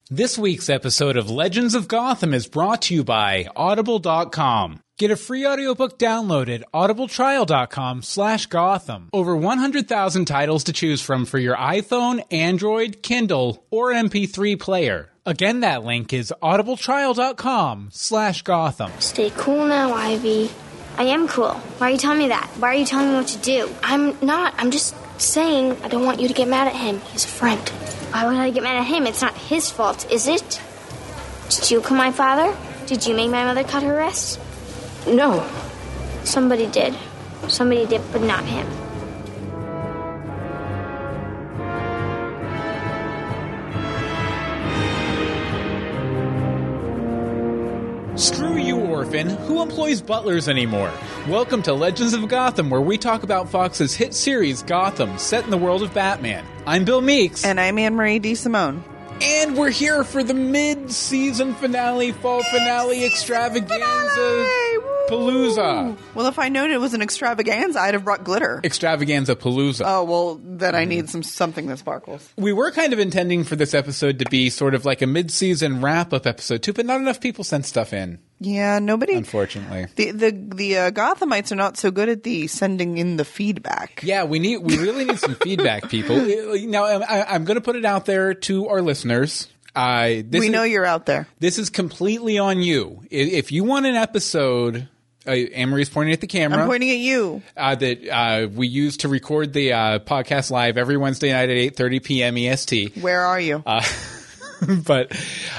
This week's episode of Legends of Gotham is brought to you by Audible.com. Get a free audiobook download at audibletrial.com/Gotham. Over 100,000 titles to choose from for your iPhone, Android, Kindle, or MP3 player. Again, that link is audibletrial.com/Gotham. Stay cool now, Ivy. I am cool. Why are you telling me that? Why are you telling me what to do? I'm not. I'm just saying I don't want you to get mad at him. He's a friend. Why would I get mad at him? It's not his fault, is it? Did you kill my father? Did you make my mother cut her wrists? No. Somebody did. Somebody did, but not him. Screw you, orphan. Who employs butlers anymore? Welcome to Legends of Gotham, where we talk about Fox's hit series, Gotham, set in the world of Batman. I'm Bill Meeks. And I'm Anne-Marie DeSimone. And we're here for the mid-season finale, fall finale extravaganza palooza. Well, if I known it was an extravaganza, I'd have brought glitter. Extravaganza palooza. Oh, well, then I need something that sparkles. We were kind of intending for this episode to be sort of like a mid-season wrap-up episode, too, but not enough people sent stuff in. Yeah, nobody. Unfortunately. The Gothamites are not so good at the sending in the feedback. Yeah, we really need some feedback, people. Now, I'm going to put it out there to our listeners. We know you're out there. This is completely on you. If you want an episode, Anne-Marie's pointing at the camera. I'm pointing at you. That we use to record the podcast live every Wednesday night at 8:30 p.m. EST. Where are you? But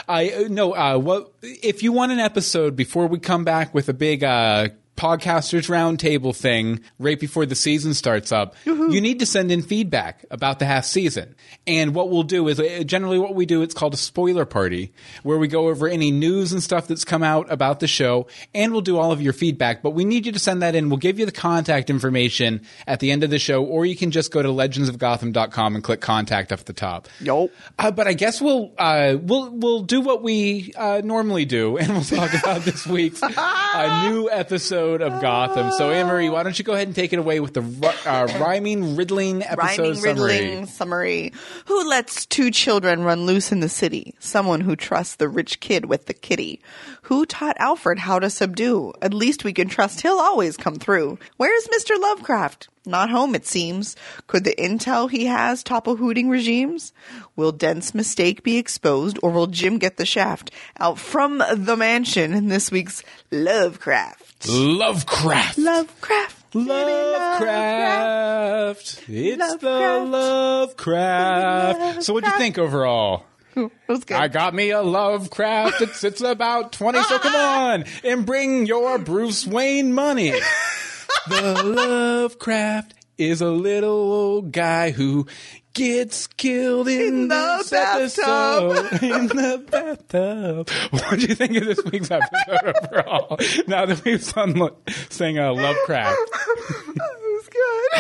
if you want an episode before we come back with a big podcasters roundtable thing right before the season starts up, you need to send in feedback about the half season. And what we'll do is generally what we do, it's called a spoiler party, where we go over any news and stuff that's come out about the show, and we'll do all of your feedback. But we need you to send that in. We'll give you the contact information at the end of the show, or you can just go to legendsofgotham.com and click contact up at the top. Yup. But I guess we'll do what we normally do, and we'll talk about this week's new episode of Gotham. So, Anne-Marie, why don't you go ahead and take it away with the rhyming, riddling episode summary. Who lets two children run loose in the city? Someone who trusts the rich kid with the kitty. Who taught Alfred how to subdue? At least we can trust he'll always come through. Where's Mr. Lovecraft? Not home, it seems. Could the intel he has topple hooting regimes? Will Dent's mistake be exposed, or will Jim get the shaft out from the mansion in this week's Lovecraft? Lovecraft. It's the Lovecraft. So what'd you think overall? It was good. I got me a Lovecraft. It's about 20, so come on and bring your Bruce Wayne money. The Lovecraft is a little old guy who gets killed in the bathtub. In the bathtub. What do you think of this week's episode overall? Now that we've sang Lovecraft. It was good.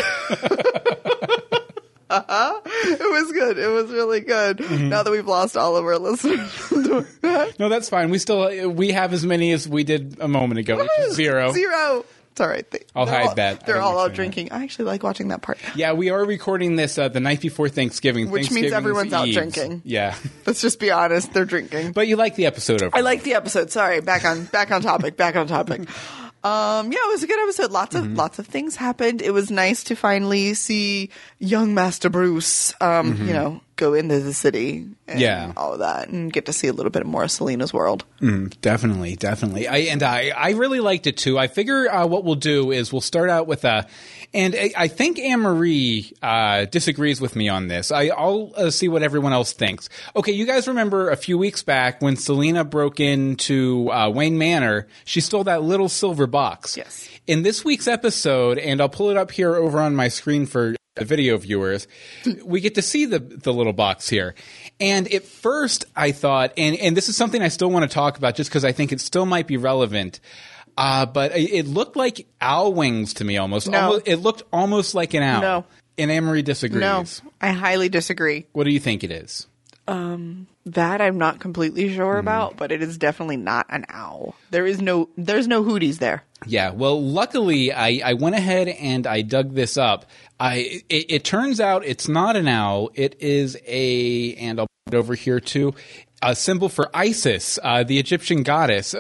It was good. It was really good. Mm-hmm. Now that we've lost all of our listeners. No, that's fine. We have as many as we did a moment ago, which is zero. It's all right. I'll hide that. They're all out drinking. I actually like watching that part. Yeah, we are recording this the night before Thanksgiving. Which means everyone's out drinking. Yeah. Let's just be honest. They're drinking. But you like the episode overall. I like the episode. Sorry. Back on topic. Yeah, it was a good episode. Lots of things happened. It was nice to finally see young Master Bruce, go into the city and all of that, and get to see a little bit more of Selina's world. Definitely. I really liked it too. I figure what we'll do is we'll start out with and I think Anne-Marie disagrees with me on this. I'll see what everyone else thinks. Okay, you guys remember a few weeks back when Selina broke into Wayne Manor, she stole that little silver box. Yes. In this week's episode, and I'll pull it up here over on my screen for the video viewers, we get to see the little box here. And at first I thought, and this is something I still want to talk about just because I think it still might be relevant, but it looked like owl wings to me almost. No. It looked almost like an owl. No. And Anne-Marie disagrees. No, I highly disagree. What do you think it is? That I'm not completely sure about, but it is definitely not an owl. There's no hooties there. Yeah, well, luckily, I went ahead and I dug this up. It turns out it's not an owl. It is and I'll put it over here too. a symbol for Isis, the Egyptian goddess.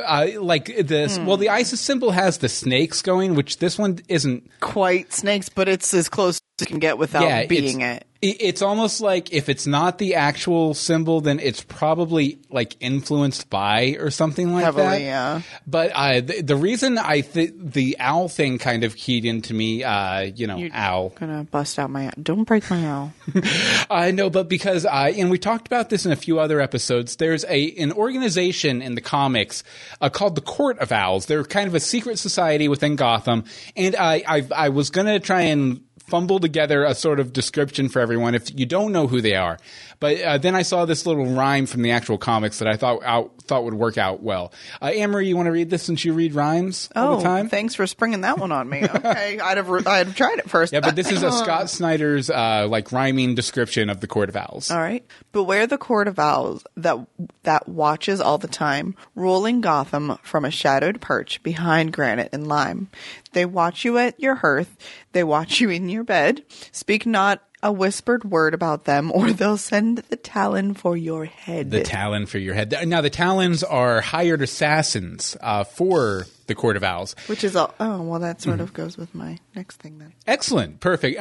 The Isis symbol has the snakes going, which this one isn't quite snakes, but it's as close as you can get without being it. It's almost like if it's not the actual symbol, then it's probably like influenced by or something like Heavily, that. yeah. But the reason the owl thing kind of keyed into me, owl. Gonna bust out my don't break my owl. I know, but because and we talked about this in a few other episodes. There's an organization in the comics called the Court of Owls. They're kind of a secret society within Gotham, and I was gonna try and fumble together a sort of description for everyone if you don't know who they are. But then I saw this little rhyme from the actual comics that I thought would work out well. Anne-Marie, you want to read this since you read rhymes all the time? Thanks for springing that one on me. Okay, I'd have tried it first. Yeah, but this is a Scott Snyder's rhyming description of the Court of Owls. All right. Beware the Court of Owls that watches all the time, ruling Gotham from a shadowed perch behind granite and lime. They watch you at your hearth. They watch you in your bed. Speak not a whispered word about them, or they'll send the Talon for your head. The Talon for your head. Now, the Talons are hired assassins for the Court of Owls. Which is that sort of goes with my next thing then. Excellent. Perfect.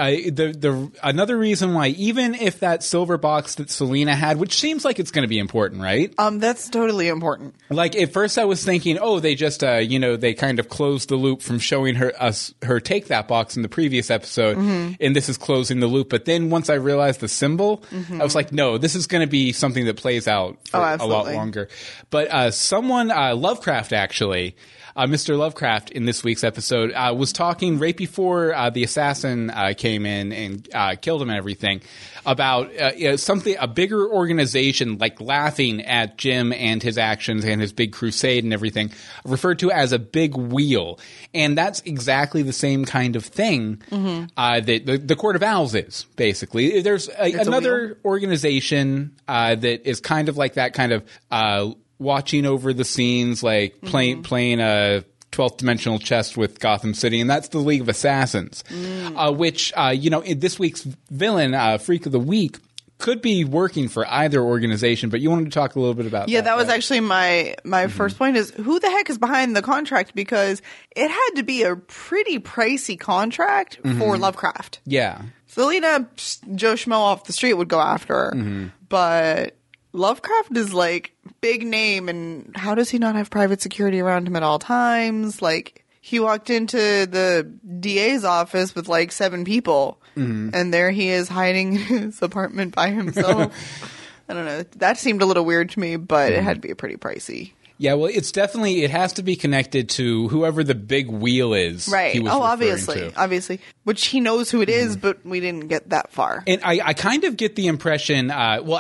Another reason why, even if that silver box that Selina had, which seems like it's going to be important, right? That's totally important. Like, at first I was thinking, they just, they kind of closed the loop from showing her take that box in the previous episode, and this is closing the loop. But then once I realized the symbol, I was like, no, this is going to be something that plays out for a lot longer. But Lovecraft actually, Mr. Lovecraft in this week's episode was talking right before the assassin came in and killed him and everything about a bigger organization, like laughing at Jim and his actions and his big crusade and everything, referred to as a big wheel. And that's exactly the same kind of thing that the Court of Owls is, basically. There's another organization that is kind of like that, kind of watching over the scenes, like playing a 12th dimensional chess with Gotham City, and that's the League of Assassins, which, in this week's villain, Freak of the Week, could be working for either organization, but you wanted to talk a little bit about that. Yeah, that was actually my first point is who the heck is behind the contract, because it had to be a pretty pricey contract for Lovecraft. Yeah. Selina, Joe Schmo off the street would go after her, but Lovecraft is like big name, and how does he not have private security around him at all times? Like, he walked into the DA's office with like 7 people, and there he is hiding in his apartment by himself. I don't know. That seemed a little weird to me, but it had to be pretty pricey. Yeah, well, it has to be connected to whoever the big wheel is. Right. He was obviously. Which he knows who it is, but we didn't get that far. And I kind of get the impression,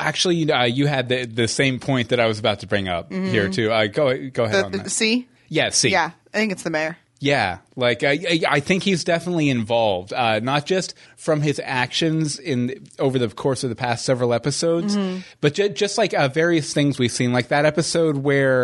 you had the same point that I was about to bring up here, too. Go ahead on that. C? Yeah, C. Yeah, I think it's the mayor. Yeah, like I think he's definitely involved, not just from his actions over the course of the past several episodes, but just like various things we've seen, like that episode where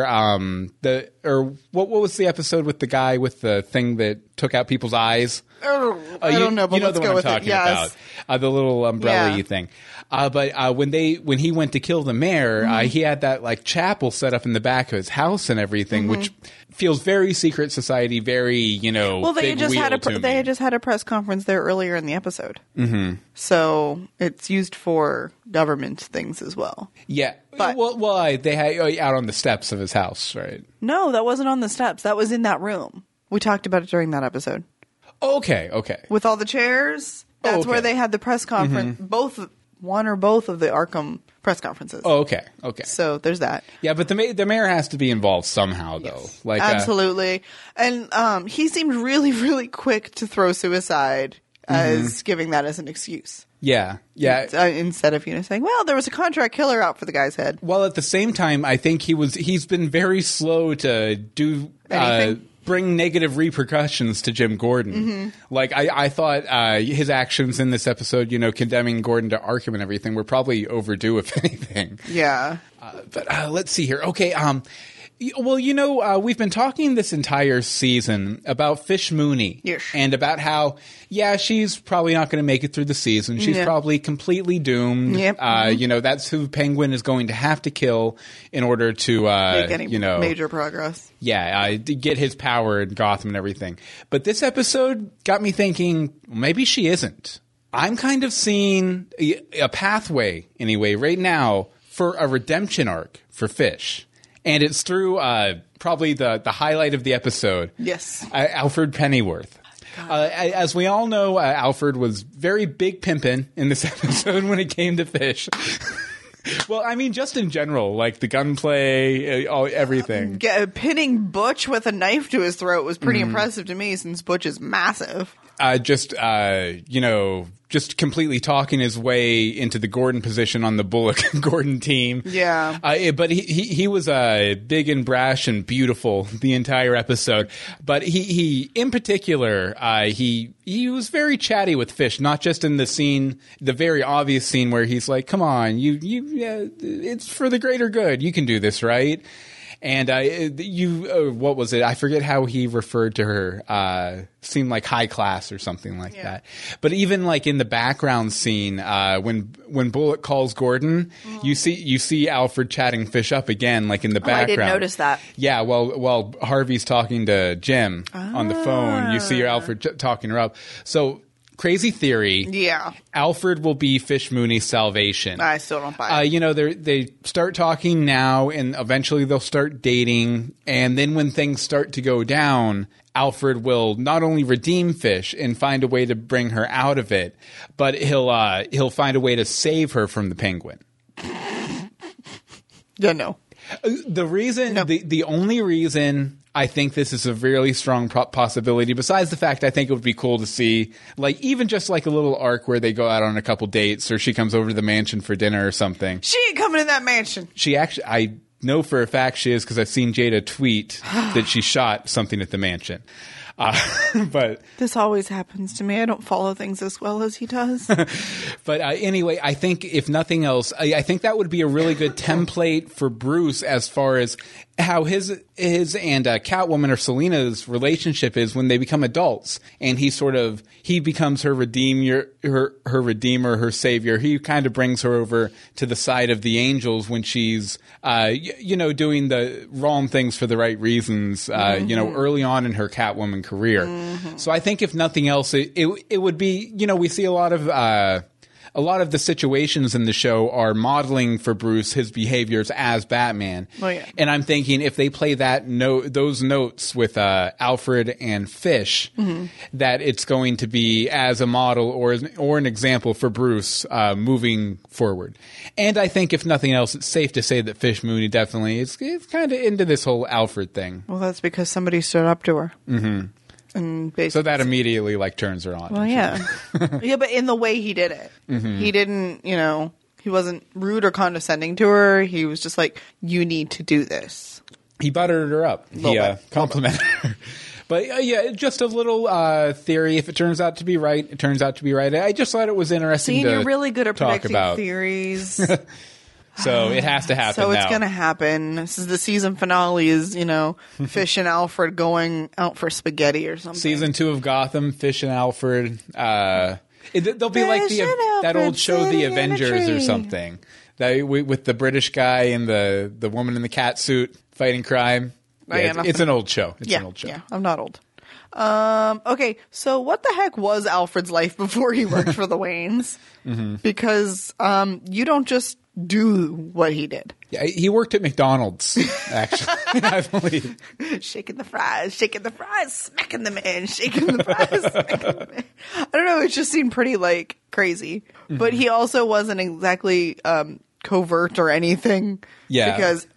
what was the episode with the guy with the thing that took out people's eyes? I don't know, but let's go with it. Yes. About the little umbrella-y thing. But when he went to kill the mayor, he had that like chapel set up in the back of his house and everything, which feels very secret society, very Well, they big just wheel had to me. they had just had a press conference there earlier in the episode, so it's used for government things as well. Yeah, But- they had out on the steps of his house, right? No, that wasn't on the steps. That was in that room. We talked about it during that episode Okay. with all the chairs. That's okay. where they had the press conference. One or both of the Arkham press conferences. Oh, okay. So there's that. Yeah, but the mayor has to be involved somehow, though. Like Absolutely. And he seemed really, really quick to throw suicide as giving that as an excuse. Yeah. Instead of saying, well, there was a contract killer out for the guy's head. Well, at the same time, I think he's been very slow to do bring negative repercussions to Jim Gordon. Like I thought his actions in this episode, condemning Gordon to Arkham and everything, were probably overdue, if anything. Yeah. But let's see here. Okay. Well, we've been talking this entire season about Fish Mooney. Yes. And about how, she's probably not going to make it through the season. She's probably completely doomed. Yep. That's who Penguin is going to have to kill in order to, Make any major progress. to get his power in Gotham and everything. But this episode got me thinking, maybe she isn't. I'm kind of seeing a pathway, anyway, right now for a redemption arc for Fish. And it's through probably the highlight of the episode. Yes. Alfred Pennyworth. As we all know, Alfred was very big pimpin' in this episode when it came to Fish. Well, I mean, just in general, like the gunplay, everything. Pinning Butch with a knife to his throat was pretty impressive to me, since Butch is massive. Just completely talking his way into the Gordon position on the Bullock Gordon team. Yeah. But he was big and brash and beautiful the entire episode. But he in particular, he was very chatty with Fish, not just in the scene, the very obvious scene where he's like, "Come on, it's for the greater good. You can do this, right?" And what was it? I forget how he referred to her. Seemed like high class or something like that. But even like in the background scene, when Bullock calls Gordon, you see Alfred chatting Fish up again, like in the background. I didn't notice that. Yeah, while Harvey's talking to Jim on the phone, you see Alfred talking her up. So. Crazy theory. Yeah. Alfred will be Fish Mooney's salvation. I still don't buy it. They start talking now, and eventually they'll start dating. And then when things start to go down, Alfred will not only redeem Fish and find a way to bring her out of it, but he'll find a way to save her from the Penguin. Yeah, no. The only reason I think this is a really strong possibility, besides the fact I think it would be cool to see, like, even just like a little arc where they go out on a couple dates, or she comes over to the mansion for dinner or something. She ain't coming to that mansion. She actually, I know for a fact she is, because I've seen Jada tweet that she shot something at the mansion. But this always happens to me. I don't follow things as well as he does. But anyway, I think if nothing else, I think that would be a really good template for Bruce as far as how his and Catwoman or Selina's relationship is when they become adults, and he becomes her redeemer, her savior. He kind of brings her over to the side of the angels when she's doing the wrong things for the right reasons. Early on in her Catwoman career. So I think if nothing else, it would be, we see a lot of the situations in the show are modeling for Bruce his behaviors as Batman. Oh, yeah. And I'm thinking if they play those notes with Alfred and Fish, that it's going to be as a model or an example for Bruce moving forward. And I think if nothing else, it's safe to say that Fish Mooney definitely is kind of into this whole Alfred thing. Well, that's because somebody stood up to her. Mm-hmm. And so that immediately turns her on. Well, yeah. Yeah, but in the way he did it. He didn't, he wasn't rude or condescending to her. He was just like, you need to do this. He buttered her up. He complimented her. But just a little theory. If it turns out to be right, it turns out to be right. I just thought it was interesting to you're really good at predicting about theories. So it has to happen. So it's going to happen. This is the season finale. Is Fish and Alfred going out for spaghetti or something? Season 2 of Gotham. Fish and Alfred. They'll be like that old show, The Avengers, or something. With the British guy and the woman in the cat suit fighting crime. It's an old show. It's an old show. Yeah, I'm not old. Okay, so what the heck was Alfred's life before he worked for the Waynes? Because you don't just do what he did. Yeah, he worked at McDonald's, actually, I believe. Shaking the fries, smacking them in, shaking the fries, smacking them in. I don't know, it just seemed pretty, crazy. But he also wasn't exactly covert or anything. Yeah. Because...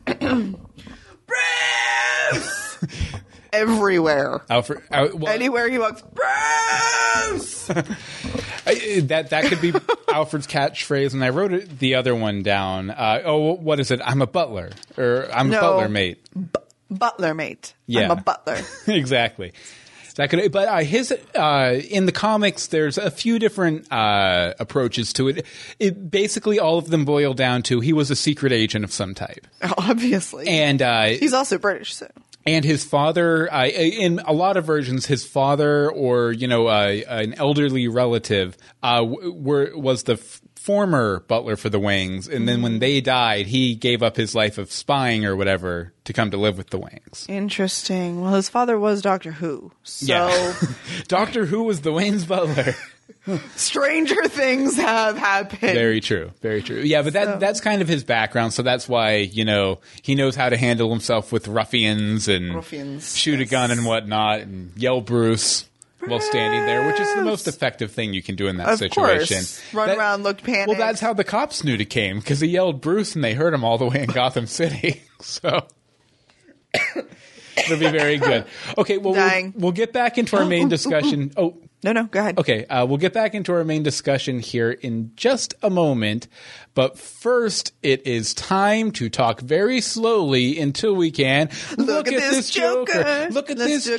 Bruce! Everywhere. Alfred, anywhere he walks, Bruce! That could be Alfred's catchphrase, and I wrote the other one down. What is it? I'm a butler, or I'm a butler mate. Butler mate. Yeah. I'm a butler. Exactly. That could, but his in the comics, there's a few different approaches to it. It basically all of them boil down to he was a secret agent of some type, Obviously. and He's also British, so. and his father, in a lot of versions, his father or an elderly relative was the former butler for the Wangs, and then when they died, he gave up his life of spying or whatever to come to live with the Wangs. Interesting. Well, his father was Doctor Who, so Doctor Who was the Wayne's butler. stranger things have happened. Very true. Very true. Yeah, but that's kind of his background, so that's why, he knows how to handle himself with ruffians and shoot a gun and whatnot and yell Bruce while standing there, which is the most effective thing you can do in that situation. Course. Run around, look panicked. Well, that's how the cops knew to came, because he yelled Bruce and they heard him all the way in Gotham City. So it'll be very good. Okay, well, we'll get back into our main discussion. Oh, no, go ahead. Okay, we'll get back into our main discussion here in just a moment. But first, it is time to talk very slowly until we can look at this Joker. Look at this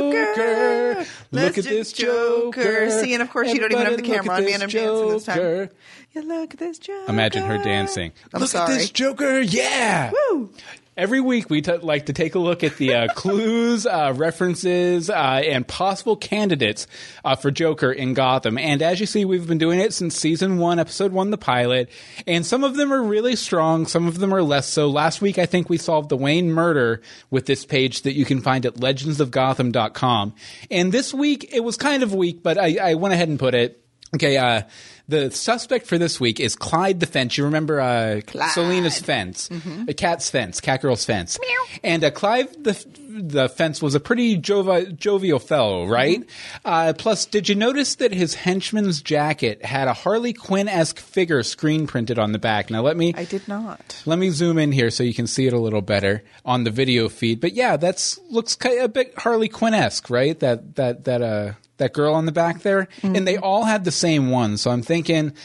Joker. Look at this Joker. See, and of course, you don't even have the camera on me, and I'm dancing this time. Yeah, look at this Joker. Imagine her dancing. Look at this Joker. Yeah. Woo. Every week, we like to take a look at the clues, references, and possible candidates for Joker in Gotham. And as you see, we've been doing it since Season 1, Episode 1, the pilot. And some of them are really strong. Some of them are less so. Last week, I think we solved the Wayne murder with this page that you can find at legendsofgotham.com. And this week, it was kind of weak, but I went ahead and put it. Okay, the suspect for this week is Clyde the Fence. You remember Selina's fence, a cat's fence, Catgirl's fence. Meow. And Clyde the Fence was a pretty jovial fellow, right? Plus, did you notice that his henchman's jacket had a Harley Quinn-esque figure screen printed on the back? Now, I did not. Let me zoom in here so you can see it a little better on the video feed. But yeah, looks a bit Harley Quinn-esque, right? That girl on the back there, and they all had the same one. So I'm thinking,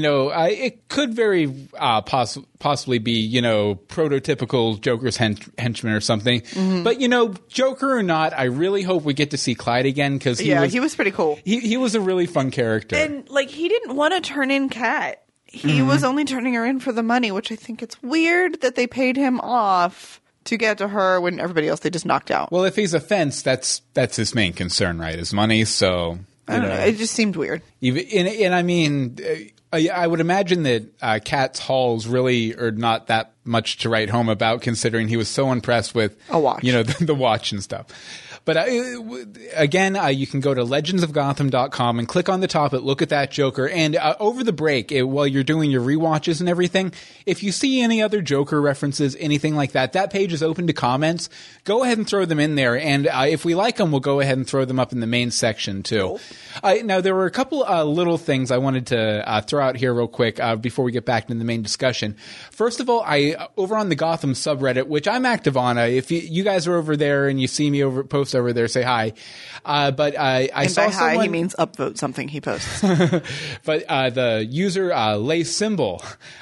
it could very possibly be, prototypical Joker's henchman or something. But, Joker or not, I really hope we get to see Clyde again, because he was pretty cool. He was a really fun character. And, he didn't want to turn in Cat. He was only turning her in for the money, which I think it's weird that they paid him off to get to her when everybody else they just knocked out. Well, if he's a fence, that's his main concern, right? His money. So I don't know. It just seemed weird. And I mean, I would imagine that Cat's hauls really are not that much to write home about, considering he was so impressed with a watch, the watch and stuff. But again, you can go to legendsofgotham.com and click on the top at Look at That Joker. And over the break, while you're doing your rewatches and everything, if you see any other Joker references, anything like that, that page is open to comments. Go ahead and throw them in there. And if we like them, we'll go ahead and throw them up in the main section too. Now, there were a couple little things I wanted to throw out here real quick before we get back into the main discussion. First of all, over on the Gotham subreddit, which I'm active on, if you guys are over there and you see me post over there, say hi. But I saw someone. Hi, he means upvote something he posts. But the user Lay Symbol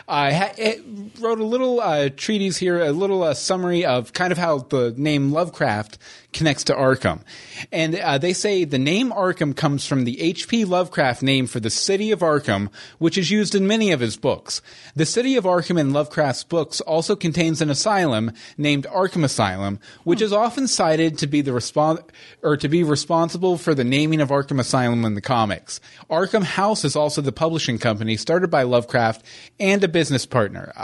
wrote a little treatise here, a little summary of kind of how the name Lovecraft connects to Arkham. And they say the name Arkham comes from the H.P. Lovecraft name for the city of Arkham, which is used in many of his books. The city of Arkham in Lovecraft's books also contains an asylum named Arkham Asylum, which is often cited to be responsible for the naming of Arkham Asylum in the comics. Arkham House is also the publishing company started by Lovecraft and a business partner.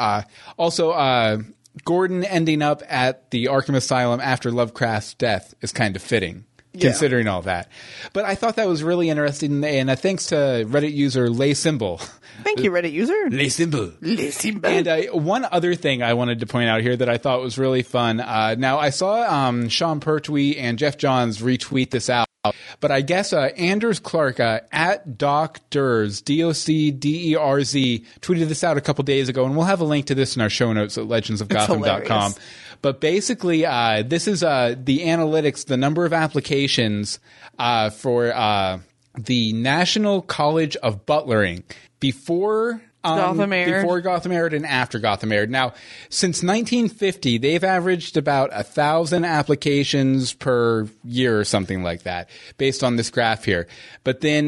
Gordon ending up at the Arkham Asylum after Lovecraft's death is kind of fitting, considering all that. But I thought that was really interesting, and thanks to Reddit user Lay Symbol. Thank you, Reddit user. Lay Symbol. Lay Symbol. And one other thing I wanted to point out here that I thought was really fun. Now, I saw Sean Pertwee and Jeff Johns retweet this out. But I guess Anders Clark at Docderz, DOCDERZ, tweeted this out a couple days ago, and we'll have a link to this in our show notes at legendsofgotham.com. But basically, this is the analytics, the number of applications for the National College of Butlering. Before Gotham aired. Before Gotham aired and after Gotham aired. Now, since 1950, they've averaged about 1,000 applications per year or something like that, based on this graph here. But then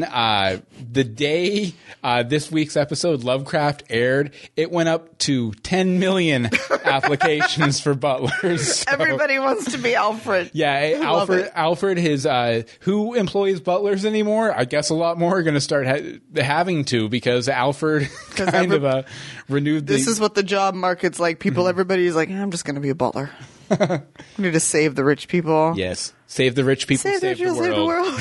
the day this week's episode, Lovecraft, aired, it went up to 10 million applications for butlers. So, Everybody wants to be Alfred. yeah, Alfred, his who employs butlers anymore? I guess a lot more are going to start having to, because Alfred kind of renewed the... This is what the job market's like. People, everybody's like, I'm just going to be a butler. We need to save the rich people. Yes. Save the rich people, save the world.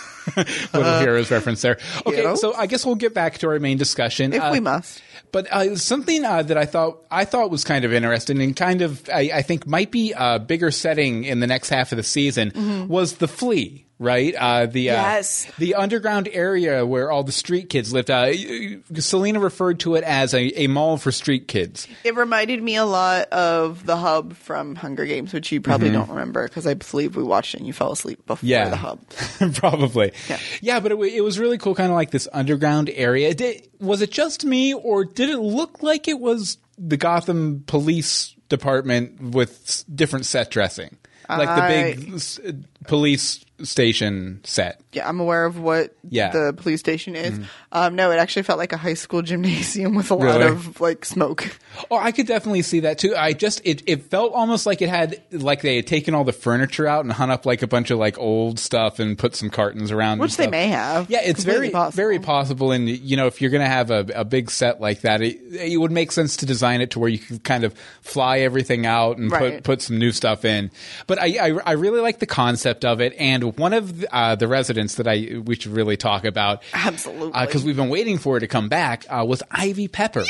Little Heroes reference there. Okay, so I guess we'll get back to our main discussion. If we must. But something that I thought was kind of interesting and kind of, I think, might be a bigger setting in the next half of the season was the Flea. Right? Yes. The underground area where all the street kids lived. Selena referred to it as a mall for street kids. It reminded me a lot of the Hub from Hunger Games, which you probably don't remember, because I believe we watched it and you fell asleep before the Hub. Probably. Yeah, but it was really cool, kind of like this underground area. Was it just me, or did it look like it was the Gotham Police Department with different set dressing? Like the big police station set. Yeah, I'm aware of what the police station is. No, it actually felt like a high school gymnasium with a lot of like smoke. Oh, I could definitely see that too. It felt almost like they had taken all the furniture out and hung up like a bunch of like old stuff and put some cartons around. Which they may have. Yeah, it's very possible. And if you're going to have a big set like that, it would make sense to design it to where you could kind of fly everything out and put some new stuff in. But I really like the concept of it. And one of the residents that we should really talk about, absolutely, because we've been waiting for her to come back, was Ivy Pepper.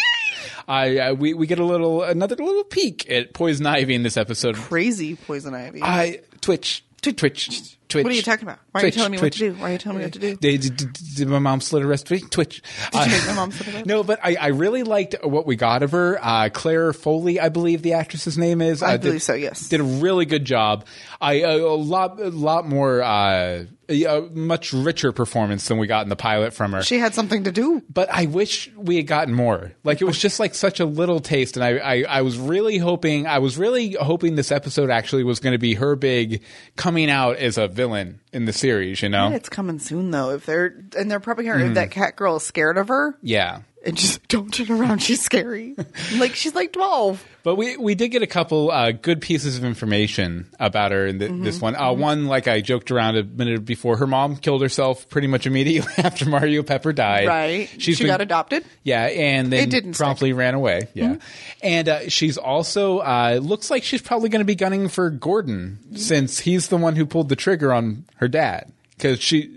We get another little peek at Poison Ivy in this episode. Crazy Poison Ivy. Twitch. What are you talking about? Why are you telling me what to do? Why are you telling me what to do? Did my mom slit her wrist? Twitch. Did you make my mom slit her wrist? No, but I really liked what we got of her. Claire Foley, I believe the actress's name is. I believe so, yes. Did a really good job. A lot more, a much richer performance than we got in the pilot from her. She had something to do. But I wish we had gotten more. Like, it was just like such a little taste. And I was really hoping this episode actually was going to be her big coming out as a villain in the series, Yeah, it's coming soon though. They're probably hearing if that cat girl is scared of her. Yeah. And just don't turn around. She's scary. She's like 12. But we did get a couple good pieces of information about her in this one. One, like I joked around a minute before, her mom killed herself pretty much immediately after Mario Pepper died. Right. She got adopted? Yeah, and then promptly ran away. Yeah. And she's also, looks like she's probably going to be gunning for Gordon, since he's the one who pulled the trigger on her dad. Because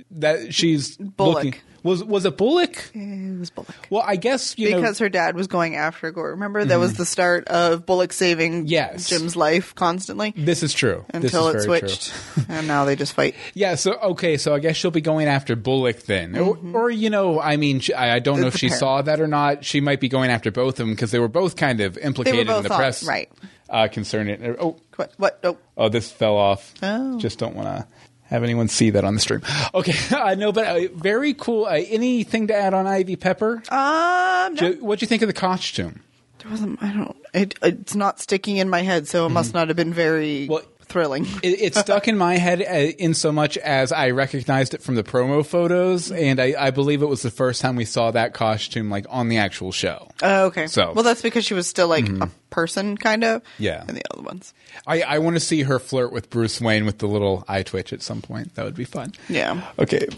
she's Bullock. looking... Was it Bullock? It was Bullock. Well, I guess, because her dad was going after Gordon. Remember, that was the start of Bullock saving Jim's life constantly? This is true. Until it switched. And now they just fight. Yeah, so I guess she'll be going after Bullock then. Or I mean, I don't know if she saw that or not. She might be going after both of them, because they were both kind of implicated in the press. Right. Concerning... What? Oh, this fell off. Oh. Just don't want to have anyone see that on the stream. Okay, no, but very cool. Anything to add on Ivy Pepper? No. What'd you think of the costume? There wasn't. I don't. It's not sticking in my head, so it must not have been very thrilling. It stuck in my head in so much as I recognized it from the promo photos, and I believe it was the first time we saw that costume like on the actual show. Oh, okay. So, well, that's because she was still like a person, kind of. Yeah. And the other ones. I want to see her flirt with Bruce Wayne with the little eye twitch at some point. That would be fun. Yeah. Okay.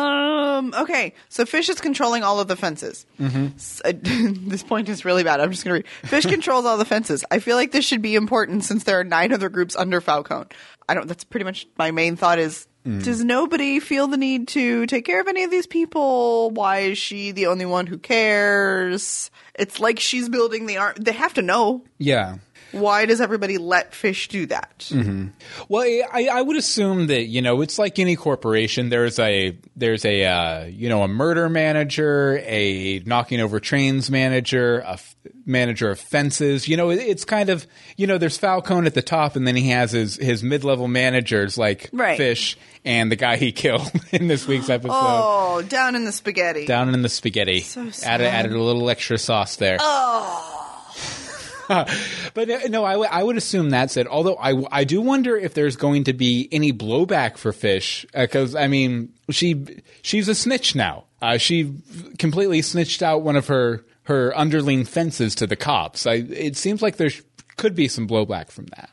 Okay. So Fish is controlling all of the fences. This point is really bad. I'm just going to read. Fish controls all the fences. I feel like this should be important since there are 9 other groups under Falcone. That's pretty much my main thought is, does nobody feel the need to take care of any of these people? Why is she the only one who cares? It's like she's building the army. They have to know. Yeah. Why does everybody let Fish do that? Well, I would assume that, you know, it's like any corporation. There's a you know, a murder manager, a knocking over trains manager, a manager of fences. You know, it's kind of, you know, there's Falcone at the top, and then he has his mid-level managers like Fish and the guy he killed in this week's episode. Oh, down in the spaghetti. Down in the spaghetti. So sad. Added a little extra sauce there. Oh. But no, I would assume that's it. Although I do wonder if there's going to be any blowback for Fish, because I mean she's a snitch now. She completely snitched out one of her underling fences to the cops. It seems like there could be some blowback from that.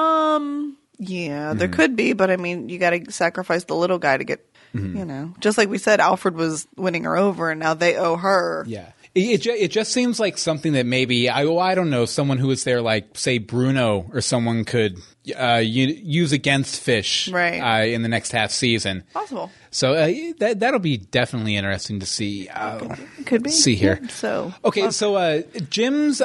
Yeah, there could be, but I mean, you got to sacrifice the little guy to get, you know, just like we said, Alfred was winning her over, and now they owe her. Yeah. It just seems like something that maybe, I don't know, someone who was there, like, say, Bruno or someone could use against Fish in the next half season. Possible. So that'll be definitely interesting to see. Could be. See here. Yeah, so okay, so Jim's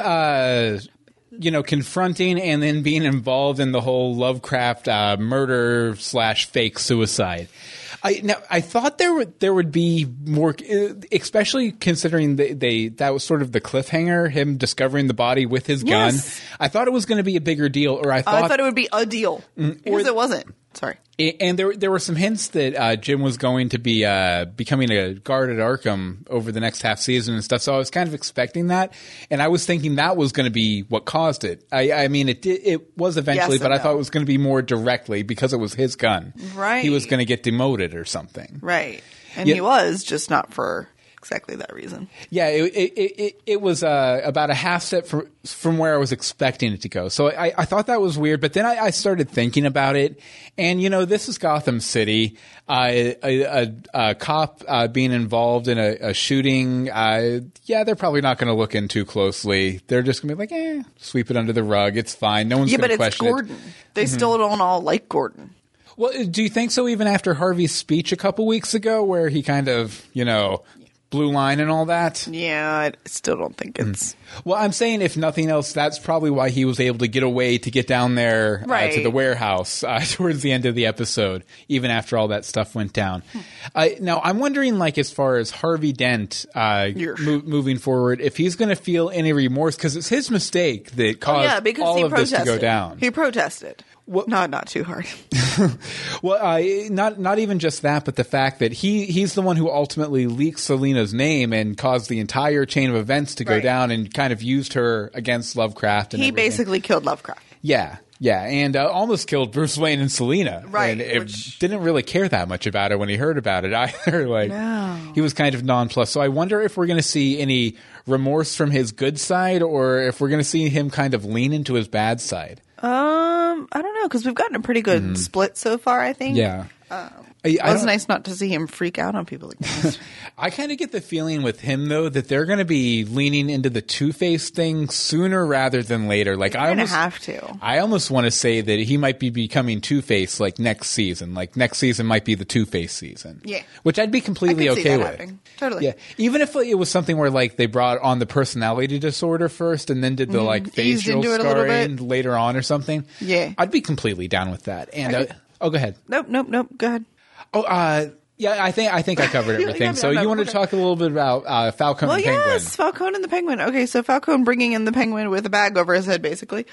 confronting and then being involved in the whole Lovecraft murder / fake suicide. I thought there would be more, especially considering that was sort of the cliffhanger, him discovering the body with his gun. I thought it was going to be a bigger deal, or I thought it would be a deal, because it wasn't. Sorry. And there were some hints that Jim was going to be becoming a guard at Arkham over the next half season and stuff. So I was kind of expecting that, and I was thinking that was going to be what caused it. I mean, it was eventually, but I thought it was going to be more directly because it was his gun. Right. He was going to get demoted or something. Right. And he was, just not for exactly that reason. Yeah, it was about a half step from where I was expecting it to go. So I thought that was weird, but then I started thinking about it, and you know, this is Gotham City. A cop being involved in a shooting. They're probably not going to look in too closely. They're just going to be like, sweep it under the rug. It's fine. No one's going to question it. Yeah, but it's Gordon. They still don't all like Gordon. Well, do you think so? Even after Harvey's speech a couple weeks ago, where he kind of, you know, blue line and all that? Yeah, I still don't think it's... Well, I'm saying if nothing else, that's probably why he was able to get away to get down there to the warehouse towards the end of the episode, even after all that stuff went down. Now, I'm wondering, like, as far as Harvey Dent moving forward, if he's going to feel any remorse, because it's his mistake that caused all of this to go down. He protested. Well, not too hard. Well, not even just that, but the fact that he's the one who ultimately leaked Selina's name and caused the entire chain of events to go down, and kind of used her against Lovecraft. And he basically killed Lovecraft. Yeah, and almost killed Bruce Wayne and Selina. Right. And didn't really care that much about it when he heard about it either. He was kind of nonplussed. So I wonder if we're going to see any remorse from his good side, or if we're going to see him kind of lean into his bad side. I don't know, because we've gotten a pretty good split so far, I think. Yeah. It was nice not to see him freak out on people like this. I kind of get the feeling with him, though, that they're going to be leaning into the Two-Face thing sooner rather than later. Like, I almost have to. I almost want to say that he might be becoming Two-Face like next season. Like, next season might be the Two-Face season. Yeah. Which I'd be completely okay with. Happening. Totally. Yeah. Even if it was something where, like, they brought on the personality disorder first and then did the, like, facial scarring later on or something. Yeah. I'd be completely down with that. And, go ahead. Nope. Go ahead. Oh, yeah, I think I covered everything. So you want to talk a little bit about Falcone and Penguin? Yes, Falcone and the Penguin. Okay, so Falcone bringing in the Penguin with a bag over his head, basically.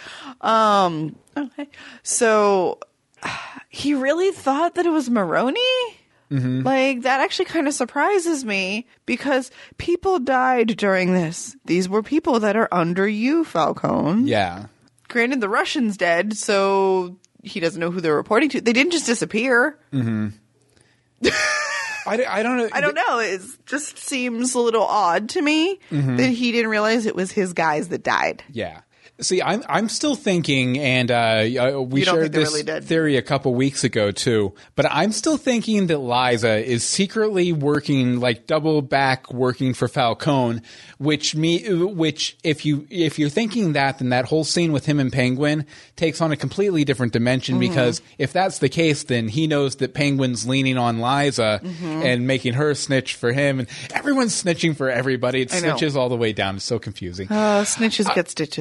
Okay. So he really thought that it was Maroni? Mm-hmm. Like, that actually kind of surprises me, because people died during this. These were people that are under you, Falcone. Yeah. Granted, the Russian's dead, so he doesn't know who they're reporting to. They didn't just disappear. Mm-hmm. I don't know. I don't know. It just seems a little odd to me that he didn't realize it was his guys that died. Yeah. See, I'm still thinking, and we shared this theory a couple weeks ago too, but I'm still thinking that Liza is secretly working, like, double back working for Falcone, which if you're thinking that, then that whole scene with him and Penguin takes on a completely different dimension, because if that's the case, then he knows that Penguin's leaning on Liza and making her snitch for him, and everyone's snitching for everybody. It snitches all the way down. It's so confusing. Snitches get stitches.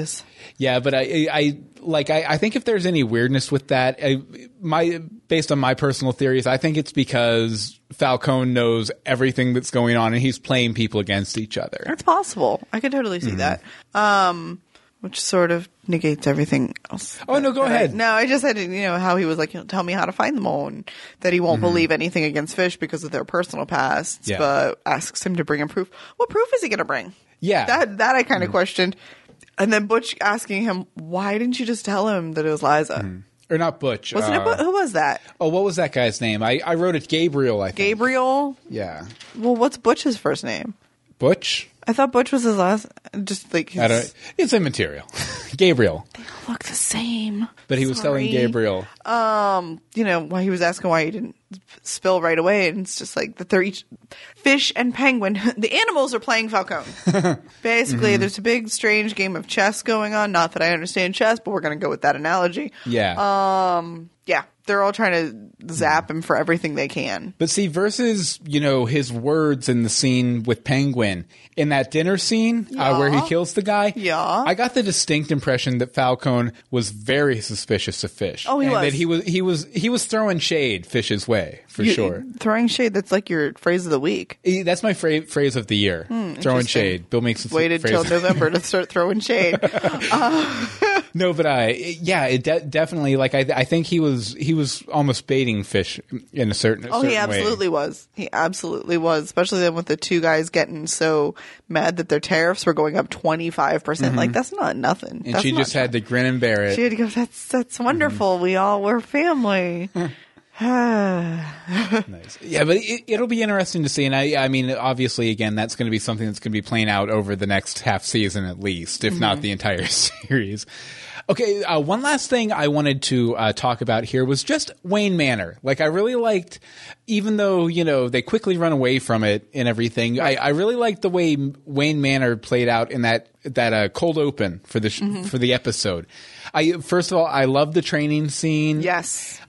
Yeah, but I think if there's any weirdness with that, based on my personal theories, I think it's because Falcone knows everything that's going on and he's playing people against each other. That's possible. I could totally see that. Which sort of negates everything else. Oh, no, go ahead. No, I just said, how he was like, tell me how to find them all, and that he won't believe anything against Fish because of their personal pasts, but asks him to bring him proof. What proof is he going to bring? Yeah. That I kind of questioned. And then Butch asking him, why didn't you just tell him that it was Liza? Or not Butch. Wasn't it? Who was that? Oh, what was that guy's name? I wrote it Gabriel, I think. Gabriel? Yeah. Well, what's Butch's first name? Butch? I thought Butch was his last. Just like his... I don't. It's immaterial. Gabriel. They all look the same. But he was telling Gabriel. Why he was asking why he didn't spill right away, and it's just like that they're each Fish and Penguin. The animals are playing Falcone. Basically, there's a big strange game of chess going on. Not that I understand chess, but we're going to go with that analogy. Yeah. Yeah. They're all trying to zap him for everything they can. But see, versus, his words in the scene with Penguin, in that dinner scene where he kills the guy, I got the distinct impression that Falcone was very suspicious of Fish. Oh, he was. That he was throwing shade Fish's way, for sure. Throwing shade, that's like your phrase of the week. That's my phrase of the year. Throwing shade. Bill makes it waited till November to start throwing shade. No, but definitely, like I think he was almost baiting Fish in a certain he way. absolutely was. He absolutely was, especially then with the two guys getting so mad that their tariffs were going up 25%. Like, that's not nothing. And she just had to grin and bear it. She had to go, that's wonderful. We're family. Nice. Yeah, but it'll be interesting to see. And I mean, obviously, again, that's going to be something that's going to be playing out over the next half season at least, if not the entire series. Okay, one last thing I wanted to talk about here was just Wayne Manor. Like, I really liked, even though, they quickly run away from it and everything, I really liked the way Wayne Manor played out in that cold open for the episode. First of all, I love the training scene. Yes.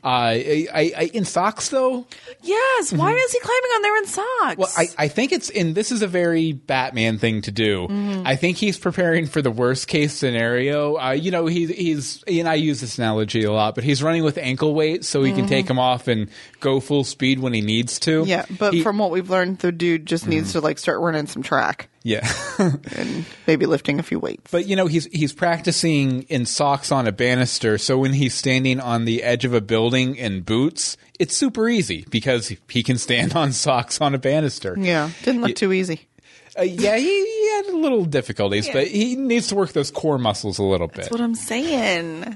In socks, though? Yes. Why is he climbing on there in socks? Well, I think this is a very Batman thing to do. I think he's preparing for the worst case scenario. He's I use this analogy a lot, but he's running with ankle weight so he can take them off and go full speed when he needs to. Yeah, but from what we've learned, the dude just needs to start running some track. Yeah. And maybe lifting a few weights. But, he's practicing in socks on a banister, so when he's standing on the edge of a building in boots, it's super easy because he can stand on socks on a banister. Yeah, didn't look too easy. He had a little difficulties, but he needs to work those core muscles a little bit. That's what I'm saying.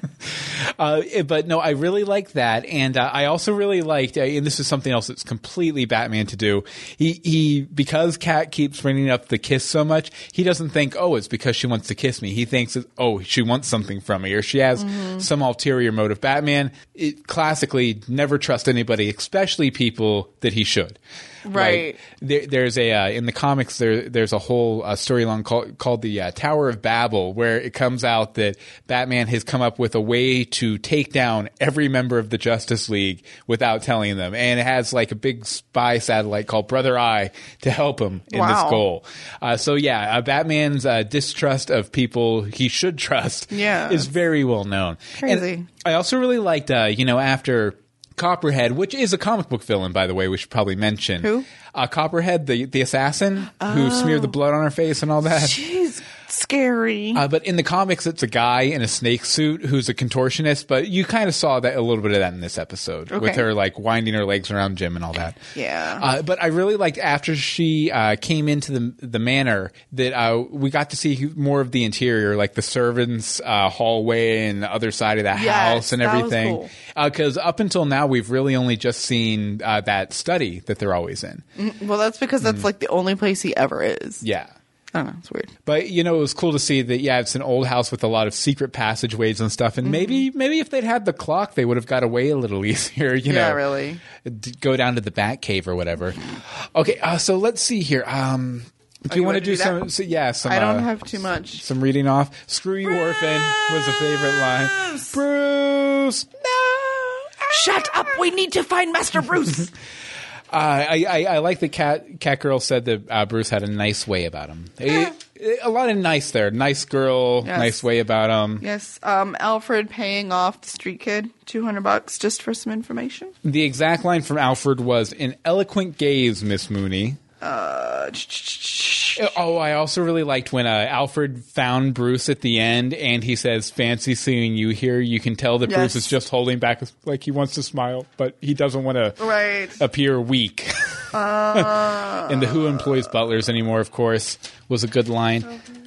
But no, I really like that. And I also really liked, and this is something else that's completely Batman to do, he because Kat keeps bringing up the kiss so much, he doesn't think, it's because she wants to kiss me. He thinks, she wants something from me, or she has some ulterior motive. Batman, classically, never trust anybody, especially people that he should. Right. There's in the comics there's a whole storyline called the Tower of Babel, where it comes out that Batman has come up with a way to take down every member of the Justice League without telling them, and it has like a big spy satellite called Brother Eye to help him in this goal. Batman's distrust of people he should trust is very well known. Crazy. And I also really liked after Copperhead, which is a comic book villain, by the way, we should probably mention. Who? Copperhead, the assassin who smeared the blood on her face and all that. Jeez, scary. But in the comics, it's a guy in a snake suit who's a contortionist, but you kind of saw that a little bit of that in this episode with her like winding her legs around Jim and all that. Yeah. But I really liked after she came into the manor that we got to see more of the interior, like the servants' hallway and the other side of the house and everything. Because up until now, we've really only just seen that study that they're always in. Well, that's because that's like the only place he ever is. Yeah. I don't know. It's weird. But, it was cool to see that, it's an old house with a lot of secret passageways and stuff. And maybe if they'd had the clock, they would have got away a little easier, Yeah, really. Go down to the Bat Cave or whatever. Okay, so let's see here. Do you want to do some? I don't have too much. Some reading off. Screw you, Orphan was a favorite line. Bruce! No! Shut up! We need to find Master Bruce! I like that Catgirl said that Bruce had a nice way about him. A lot of nice there. Nice girl, Yes. nice way about him. Yes. Alfred paying off the street kid $200 just for some information. The exact line from Alfred was, "An eloquent gaze, Miss Mooney." Oh, I also really liked when Alfred found Bruce at the end, and he says, "Fancy seeing you here." You can tell that Bruce is just holding back, like he wants to smile, but he doesn't want to appear weak. And the "Who employs butlers anymore," of course, was a good line.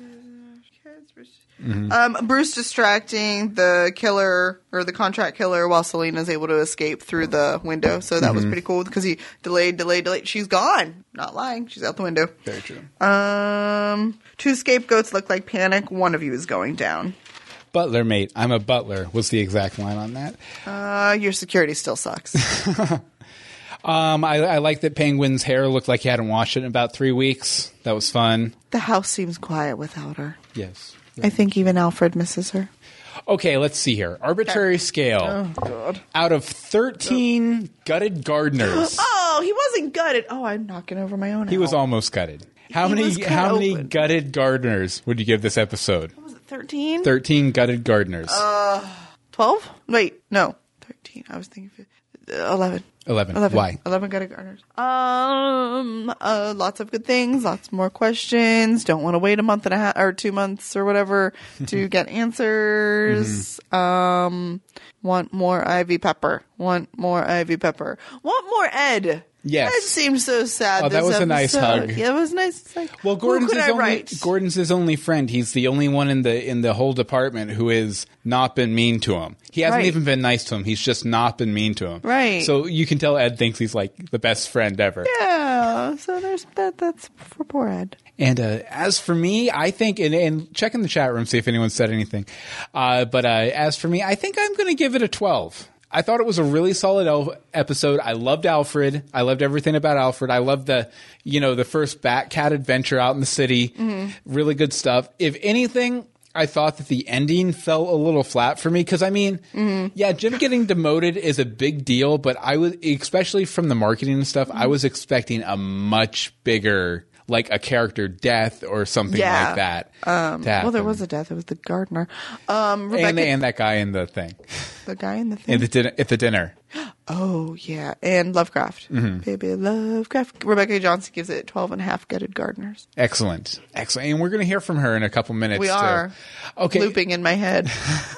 Bruce distracting the killer or the contract killer while Selena's able to escape through the window. So that was pretty cool because he delayed. She's gone. Not lying. She's out the window. Very true. 2 scapegoats look like panic. One of you is going down. Butler, mate. I'm a butler was the exact line on that. Your security still sucks. I like that Penguin's hair looked like he hadn't washed it in about 3 weeks. That was fun. The house seems quiet without her. Yes. I think even Alfred misses her. Okay, let's see here. Arbitrary scale. Oh, God. Out of 13 gutted gardeners. Oh, he wasn't gutted. Oh, I'm knocking over my own. He was almost gutted. How many gutted gardeners would you give this episode? What was it, 13? 13 gutted gardeners. 12? Wait, no. 13. I was thinking 11. 11. 11. Why? 11 gutted gardeners. Lots of good things, lots more questions. Don't want to wait a month and a half or 2 months or whatever to get answers. Want more Ivy Pepper. Want more Ivy Pepper. Want more Ed. Yes. Ed seemed so sad. Oh, that was a nice hug. Yeah, it was nice. It's like, Well, Gordon's who could Gordon's his only friend. He's the only one in the whole department who has not been mean to him. He hasn't even been nice to him. He's just not been mean to him. Right. So you can tell Ed thinks he's like the best friend ever. Yeah. So there's that. That's for poor Ed. And as for me, I think, and check in the chat room, see if anyone said anything. But as for me, I think I'm going to give it a 12. I thought it was a really solid episode. I loved Alfred. I loved everything about Alfred. I loved the first Batcat adventure out in the city. Really good stuff. If anything, I thought that the ending fell a little flat for me because, I mean, yeah, Jim getting demoted is a big deal, but I was, especially from the marketing and stuff, I was expecting a much bigger, like a character death or something like that. Well, there was a death. It was the gardener. Rebecca, and that guy in the thing. The guy in the thing? At the dinner. Oh, yeah. And Lovecraft. Baby Lovecraft. Rebecca Johnson gives it 12.5 gutted gardeners. Excellent. And we're going to hear from her in a couple minutes. We are. Okay. Looping in my head.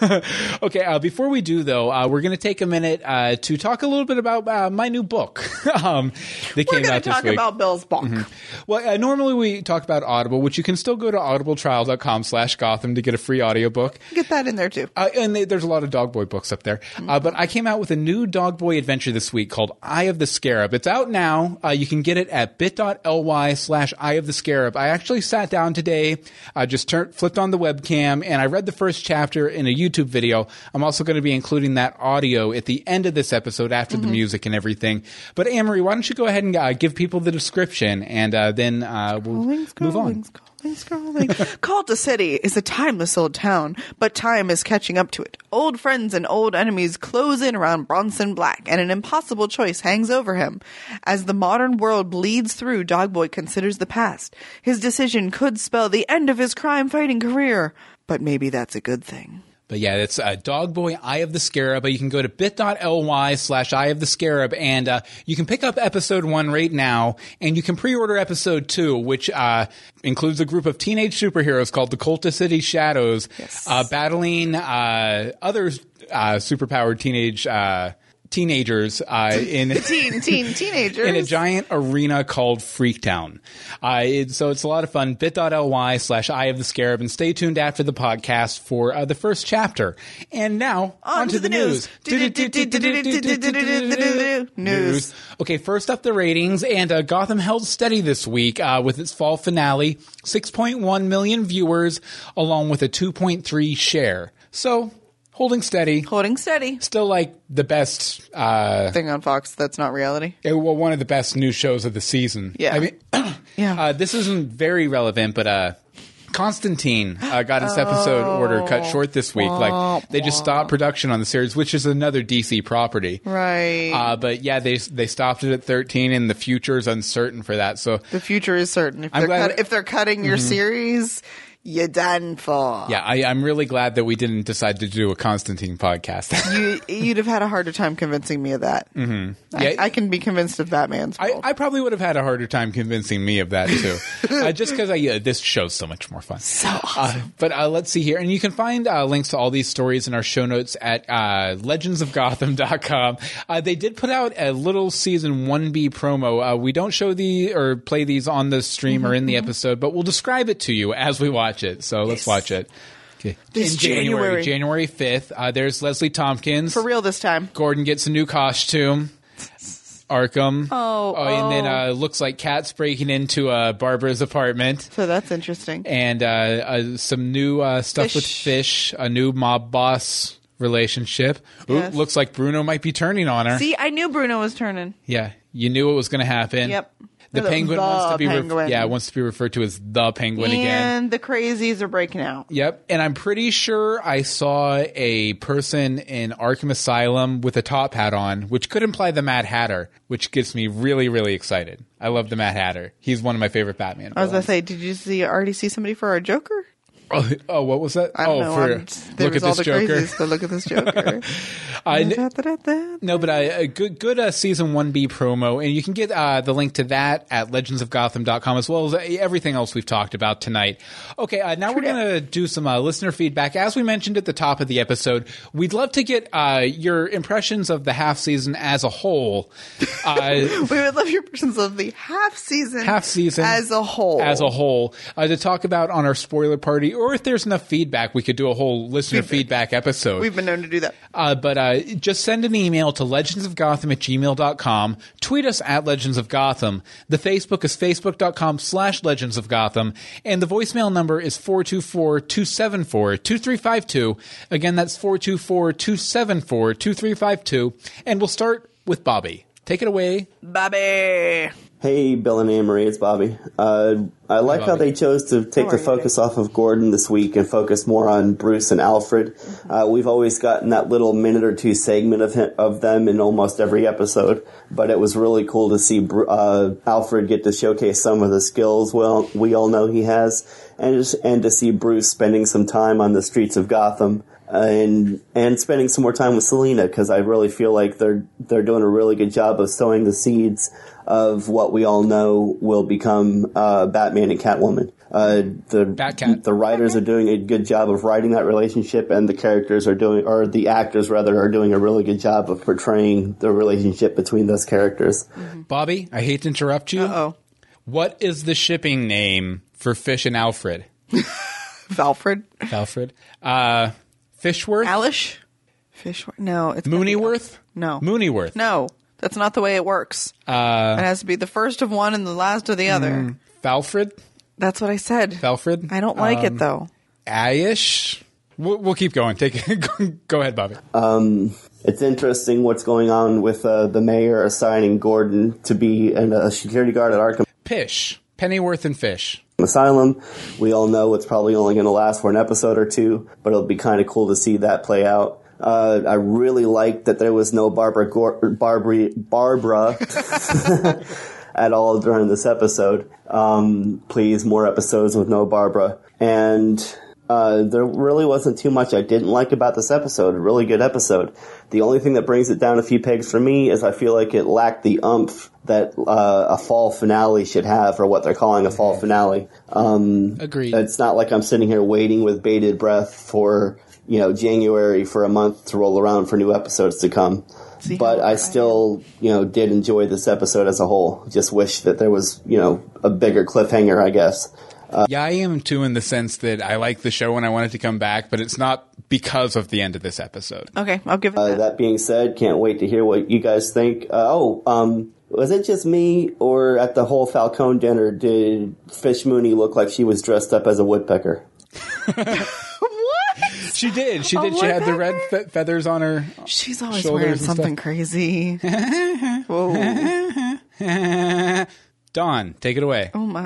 Okay. Before we do, though, we're going to take a minute to talk a little bit about my new book that came out this week. We're going to talk about Bill's book. Well, normally we talk about Audible, which you can still go to audibletrial.com/Gotham to get a free audiobook. Get that in there, too. And there's a lot of Dogboy books up there. But I came out with a new Dogboy adventure this week called Eye of the Scarab. It's out now. You can get it at bit.ly/Eye of the Scarab. I actually sat down today, just flipped on the webcam, and I read the first chapter in a YouTube video. I'm also going to be including that audio at the end of this episode after the music and everything. But Anne-Marie, why don't you go ahead and give people the description, and then we'll move on. Scrolling. Calta City is a timeless old town, but time is catching up to it. Old friends and old enemies close in around Bronson Black, and an impossible choice hangs over him. As the modern world bleeds through, Dogboy considers the past. His decision could spell the end of his crime-fighting career, but maybe that's a good thing. But yeah, it's Dogboy Eye of the Scarab. You can go to bit.ly/Eye of the Scarab, and you can pick up episode 1 right now, and you can pre-order episode 2, which includes a group of teenage superheroes called the Calta City Shadows, battling other superpowered teenagers in teenagers in a giant arena called Freaktown. So it's a lot of fun. bit.ly/Eye of the Scarab, and stay tuned after the podcast for the first chapter. And now on to the news. News. Okay, first up the ratings, and Gotham held steady this week with its fall finale, 6.1 million viewers, along with a 2.3 share. So holding steady. Still like the best thing on Fox that's not reality. Well, one of the best new shows of the season. Yeah. I mean, this isn't very relevant, but Constantine got its episode order cut short this week. Like they just stopped production on the series, which is another DC property. Right. But yeah, they stopped it at 13, and the future is uncertain for that. So the future is certain. If they're cutting your series, you're done for. Yeah, I'm really glad that we didn't decide to do a Constantine podcast. You'd have had a harder time convincing me of that. Mm-hmm. I can be convinced of Batman's fault. I probably would have had a harder time convincing me of that, too. Just because this show's so much more fun. So awesome. But let's see here. And you can find links to all these stories in our show notes at legendsofgotham.com. They did put out a little season 1B promo. We don't show or play these on the stream or in the episode, but we'll describe it to you as we watch it. So let's watch it. Okay. This in January 5th, there's Leslie Tompkins. For real this time. Gordon gets a new costume. Arkham. And then looks like Cat's breaking into Barbara's apartment. So that's interesting. And some new stuff with Fish, a new mob boss relationship. Yes. Looks like Bruno might be turning on her. See, I knew Bruno was turning. Yeah, you knew it was going to happen. Yep. The Penguin wants to be referred to as the Penguin again. And the crazies are breaking out. Yep. And I'm pretty sure I saw a person in Arkham Asylum with a top hat on, which could imply the Mad Hatter, which gets me really, really excited. I love the Mad Hatter. He's one of my favorite Batman villains. I was going to say, did you already see somebody for our Joker? Oh, what was that? I don't know. Look at this Joker. Crazies, but look at this Joker. No, but a good season 1B promo, and you can get the link to that at legendsofgotham.com as well as everything else we've talked about tonight. Okay, now we're going to do some listener feedback. As we mentioned at the top of the episode, we'd love to get your impressions of the half season as a whole. We would love your impressions of the half season as a whole. To talk about on our spoiler party. Or if there's enough feedback, we could do a whole listener feedback episode. We've been known to do that. But just send an email to legendsofgotham@gmail.com. Tweet us at Legends of Gotham. The Facebook is facebook.com/Legends of Gotham. And the voicemail number is 424-274-2352. Again, that's 424-274-2352. And we'll start with Bobby. Take it away. Bobby. Hey, Bill and Anne-Marie, it's Bobby. I like how they chose to take the focus off of Gordon this week and focus more on Bruce and Alfred. We've always gotten that little minute or two segment of them in almost every episode, but it was really cool to see Alfred get to showcase some of the skills we all know he has, and to see Bruce spending some time on the streets of Gotham. And spending some more time with Selina, because I really feel like they're doing a really good job of sowing the seeds of what we all know will become Batman and Catwoman. The writers are doing a good job of writing that relationship, and the the actors are doing a really good job of portraying the relationship between those characters. Mm-hmm. Bobby, I hate to interrupt you. Uh-oh. What is the shipping name for Fish and Alfred? Valfred. Fishworth? Alish? Fishworth? No. It's Mooneyworth? No. Mooneyworth. No. That's not the way it works. It has to be the first of one and the last of the other. Valfred? That's what I said. Valfred? I don't like it, though. Ayish? We'll keep going. Go ahead, Bobby. It's interesting what's going on with the mayor assigning Gordon to be a security guard at Arkham Pish. Pennyworth and Fish. Asylum. We all know it's probably only going to last for an episode or two, but it'll be kind of cool to see that play out. I really liked that there was no Barbara at all during this episode. Please, more episodes with no Barbara. And there really wasn't too much I didn't like about this episode. A really good episode. The only thing that brings it down a few pegs for me is I feel like it lacked the oomph that a fall finale should have, or what they're calling a fall finale. Agreed. It's not like I'm sitting here waiting with bated breath for January for a month to roll around for new episodes to come. But I still, did enjoy this episode as a whole. Just wish that there was, a bigger cliffhanger, I guess. Yeah, I am too, in the sense that I like the show and I want it to come back, but it's not because of the end of this episode. Okay, I'll give it that. That being said, can't wait to hear what you guys think. Was it just me, or at the whole Falcone dinner, did Fish Mooney look like she was dressed up as a woodpecker? What? She did. She had the red feathers on her. She's always wearing something crazy. Whoa. Dawn, take it away. Oh my.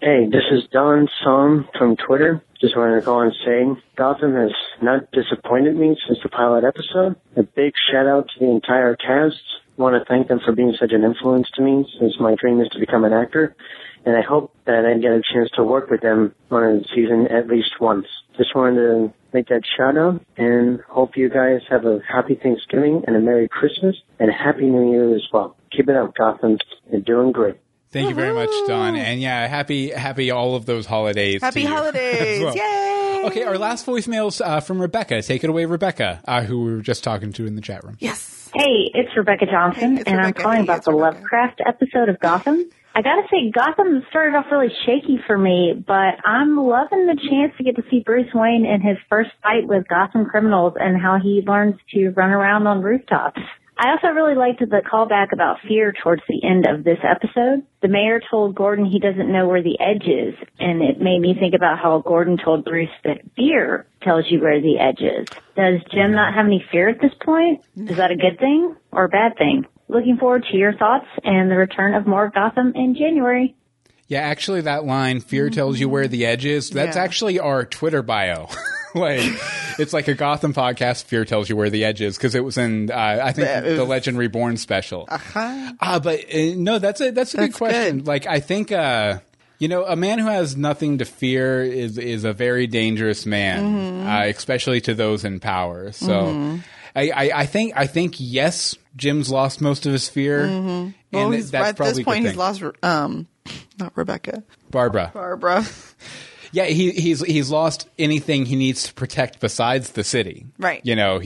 Hey, this is Don Som from Twitter. Just wanted to call and say Gotham has not disappointed me since the pilot episode. A big shout out to the entire cast. I want to thank them for being such an influence to me since my dream is to become an actor. And I hope that I get a chance to work with them on a season at least once. Just wanted to make that shout out and hope you guys have a happy Thanksgiving and a Merry Christmas and a Happy New Year as well. Keep it up, Gotham. You're doing great. Thank you very much, Don. And yeah, happy all of those holidays. Happy holidays. Well. Yay. Okay, our last voicemail's from Rebecca. Take it away, Rebecca, who we were just talking to in the chat room. Yes. Hey, it's Rebecca Johnson, and I'm calling about the Lovecraft episode of Gotham. I gotta say, Gotham started off really shaky for me, but I'm loving the chance to get to see Bruce Wayne in his first fight with Gotham criminals and how he learns to run around on rooftops. I also really liked the callback about fear towards the end of this episode. The mayor told Gordon he doesn't know where the edge is, and it made me think about how Gordon told Bruce that fear tells you where the edge is. Does Jim not have any fear at this point? Is that a good thing or a bad thing? Looking forward to your thoughts and the return of more Gotham in January. Yeah, actually, that line, fear tells you where the edge is, that's actually our Twitter bio. It's like a Gotham podcast, fear tells you where the edge is, because it was in, I think, the Legend Reborn special. But no, that's a good question. Good. Like, I think, a man who has nothing to fear is a very dangerous man, especially to those in power. So I think, yes, Jim's lost most of his fear. And well, that's at probably this point, he's lost, not Rebecca. Barbara. Yeah, he's lost anything he needs to protect besides the city. Right.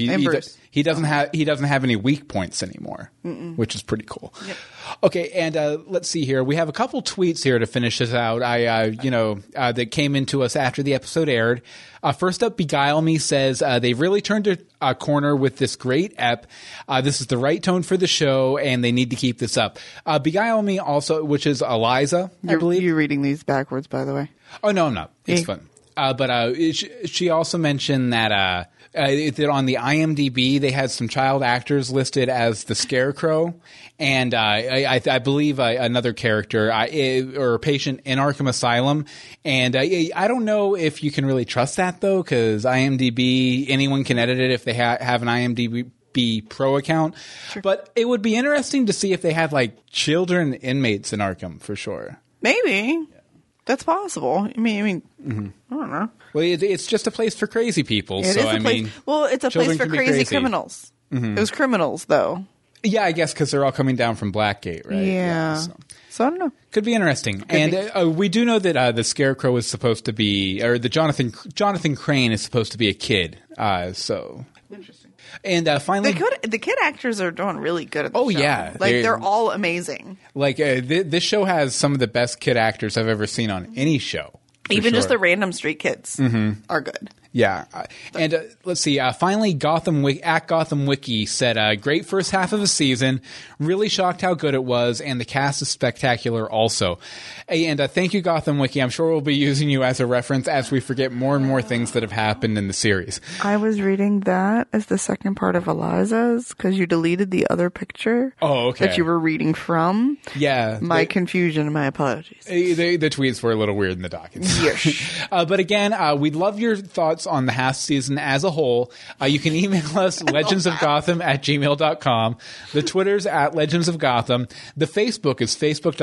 He doesn't have any weak points anymore, which is pretty cool. Yep. Okay, and let's see here. We have a couple tweets here to finish this out. That came into us after the episode aired. First up, Beguile Me says they've really turned a corner with this great ep. This is the right tone for the show, and they need to keep this up. Beguile Me also, which is Eliza, I believe. You're reading these backwards, by the way. Oh, no, I'm not. It's fun. But she also mentioned that on the IMDb they had some child actors listed as the Scarecrow, and I believe another character or a patient in Arkham Asylum. And I don't know if you can really trust that though, because IMDb, anyone can edit it if they have an IMDb Pro account. Sure. But it would be interesting to see if they had like children inmates in Arkham for sure. Maybe. That's possible. I mean, I don't know. Well, it's just a place for crazy people. It's a place for crazy criminals. It was criminals, though. Yeah, I guess because they're all coming down from Blackgate, right? Yeah. So I don't know. Could be interesting. We do know that the Scarecrow is supposed to be, or the Jonathan Crane is supposed to be a kid. Interesting. And finally, the kid actors are doing really good at the show. Yeah, they're all amazing. Like this show has some of the best kid actors I've ever seen on any show. Even just the random street kids are good. Yeah. And let's see. Finally, Gotham Wiki said, great first half of the season. Really shocked how good it was. And the cast is spectacular also. And thank you, Gotham Wiki. I'm sure we'll be using you as a reference as we forget more and more things that have happened in the series. I was reading that as the second part of Eliza's because you deleted the other picture. Oh, okay. That you were reading from. Yeah. My confusion. My apologies. The tweets were a little weird in the dockets. Yes. But again, we'd love your thoughts on the Haas season as a whole. You can email us legendsofgotham@gmail.com. The Twitter's @legendsofgotham. The Facebook is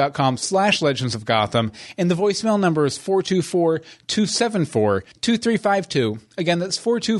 facebook.com/legendsofgotham. And the voicemail number is 424-274-2352. Again, that's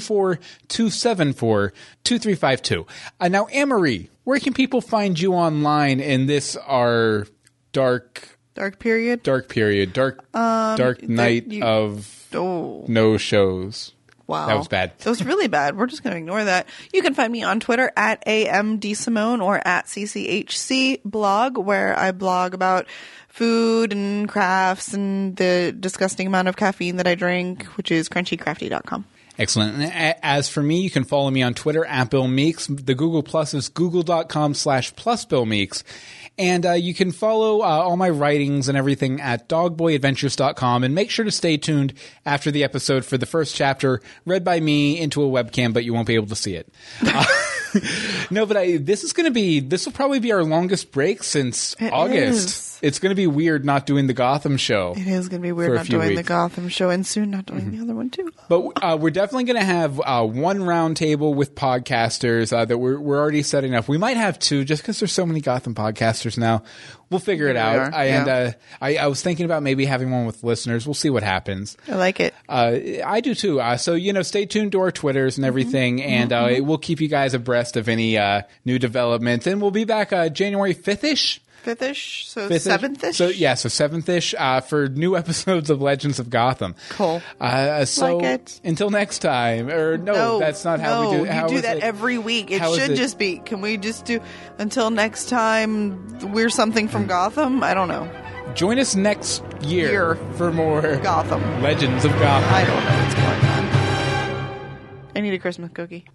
424-274-2352. Now, Anne-Marie, where can people find you online in this, our dark period, dark night of no shows? Wow. That was bad. That was really bad. We're just going to ignore that. You can find me on Twitter @AMDSimone or @CCHC blog, where I blog about food and crafts and the disgusting amount of caffeine that I drink, which is crunchycrafty.com. Excellent. And as for me, you can follow me on Twitter @BillMeeks. The Google Plus is google.com/plusBillMeeks. And you can follow all my writings and everything at dogboyadventures.com. And make sure to stay tuned after the episode for the first chapter read by me into a webcam, but you won't be able to see it. No, but this will probably be our longest break since August. Is. It's going to be weird not doing the Gotham show. It is going to be weird not doing the Gotham show, and soon not doing the other one too. But we're definitely going to have one roundtable with podcasters that we're already setting up. We might have two just because there's so many Gotham podcasters now. We'll figure it out. I was thinking about maybe having one with listeners. We'll see what happens. I like it. I do too. So, stay tuned to our Twitters and everything, and we'll keep you guys abreast of any new development. And we'll be back January 5th-ish. 5th-ish? So 7th-ish? So 7th-ish for new episodes of Legends of Gotham. Cool. So like it. Until next time. Or no, that's not how we do it. You do that every week. It should just be. Can we just do until next time we're something from Gotham? I don't know. Join us next year for more Gotham. Legends of Gotham. I don't know what's going on. I need a Christmas cookie.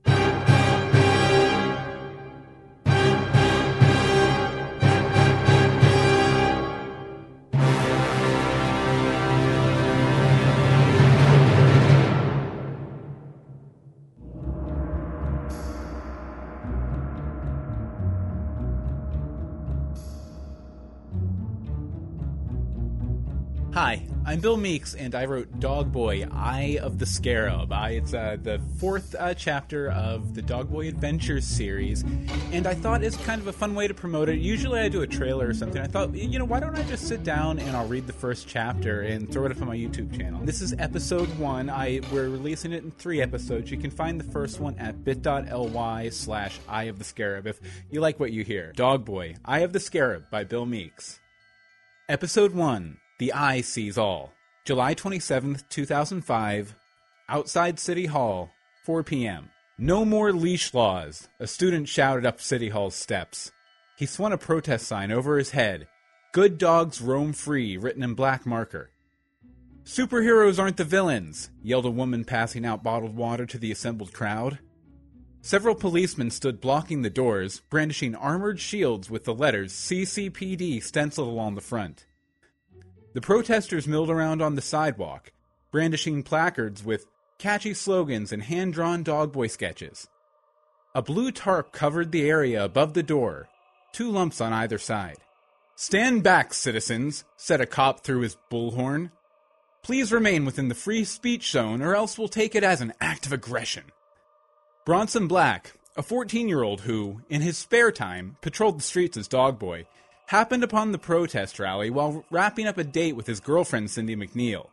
Hi, I'm Bill Meeks, and I wrote Dogboy, Eye of the Scarab. It's the fourth chapter of the Dogboy Adventures series, and I thought it's kind of a fun way to promote it. Usually I do a trailer or something. I thought, why don't I just sit down and I'll read the first chapter and throw it up on my YouTube channel. This is episode 1. We're releasing it in 3 episodes. You can find the first one at bit.ly/Eye of the Scarab if you like what you hear. Dogboy, Eye of the Scarab by Bill Meeks. Episode 1. The Eye Sees All. July 27th, 2005. Outside City Hall, 4 p.m. No more leash laws, a student shouted up City Hall's steps. He swung a protest sign over his head. Good dogs roam free, written in black marker. Superheroes aren't the villains, yelled a woman passing out bottled water to the assembled crowd. Several policemen stood blocking the doors, brandishing armored shields with the letters CCPD stenciled along the front. The protesters milled around on the sidewalk, brandishing placards with catchy slogans and hand-drawn Dogboy sketches. A blue tarp covered the area above the door, 2 lumps on either side. "Stand back, citizens," said a cop through his bullhorn. "Please remain within the free speech zone, or else we'll take it as an act of aggression." Bronson Black, a 14-year-old who, in his spare time, patrolled the streets as Dogboy, happened upon the protest rally while wrapping up a date with his girlfriend Cindy McNeil.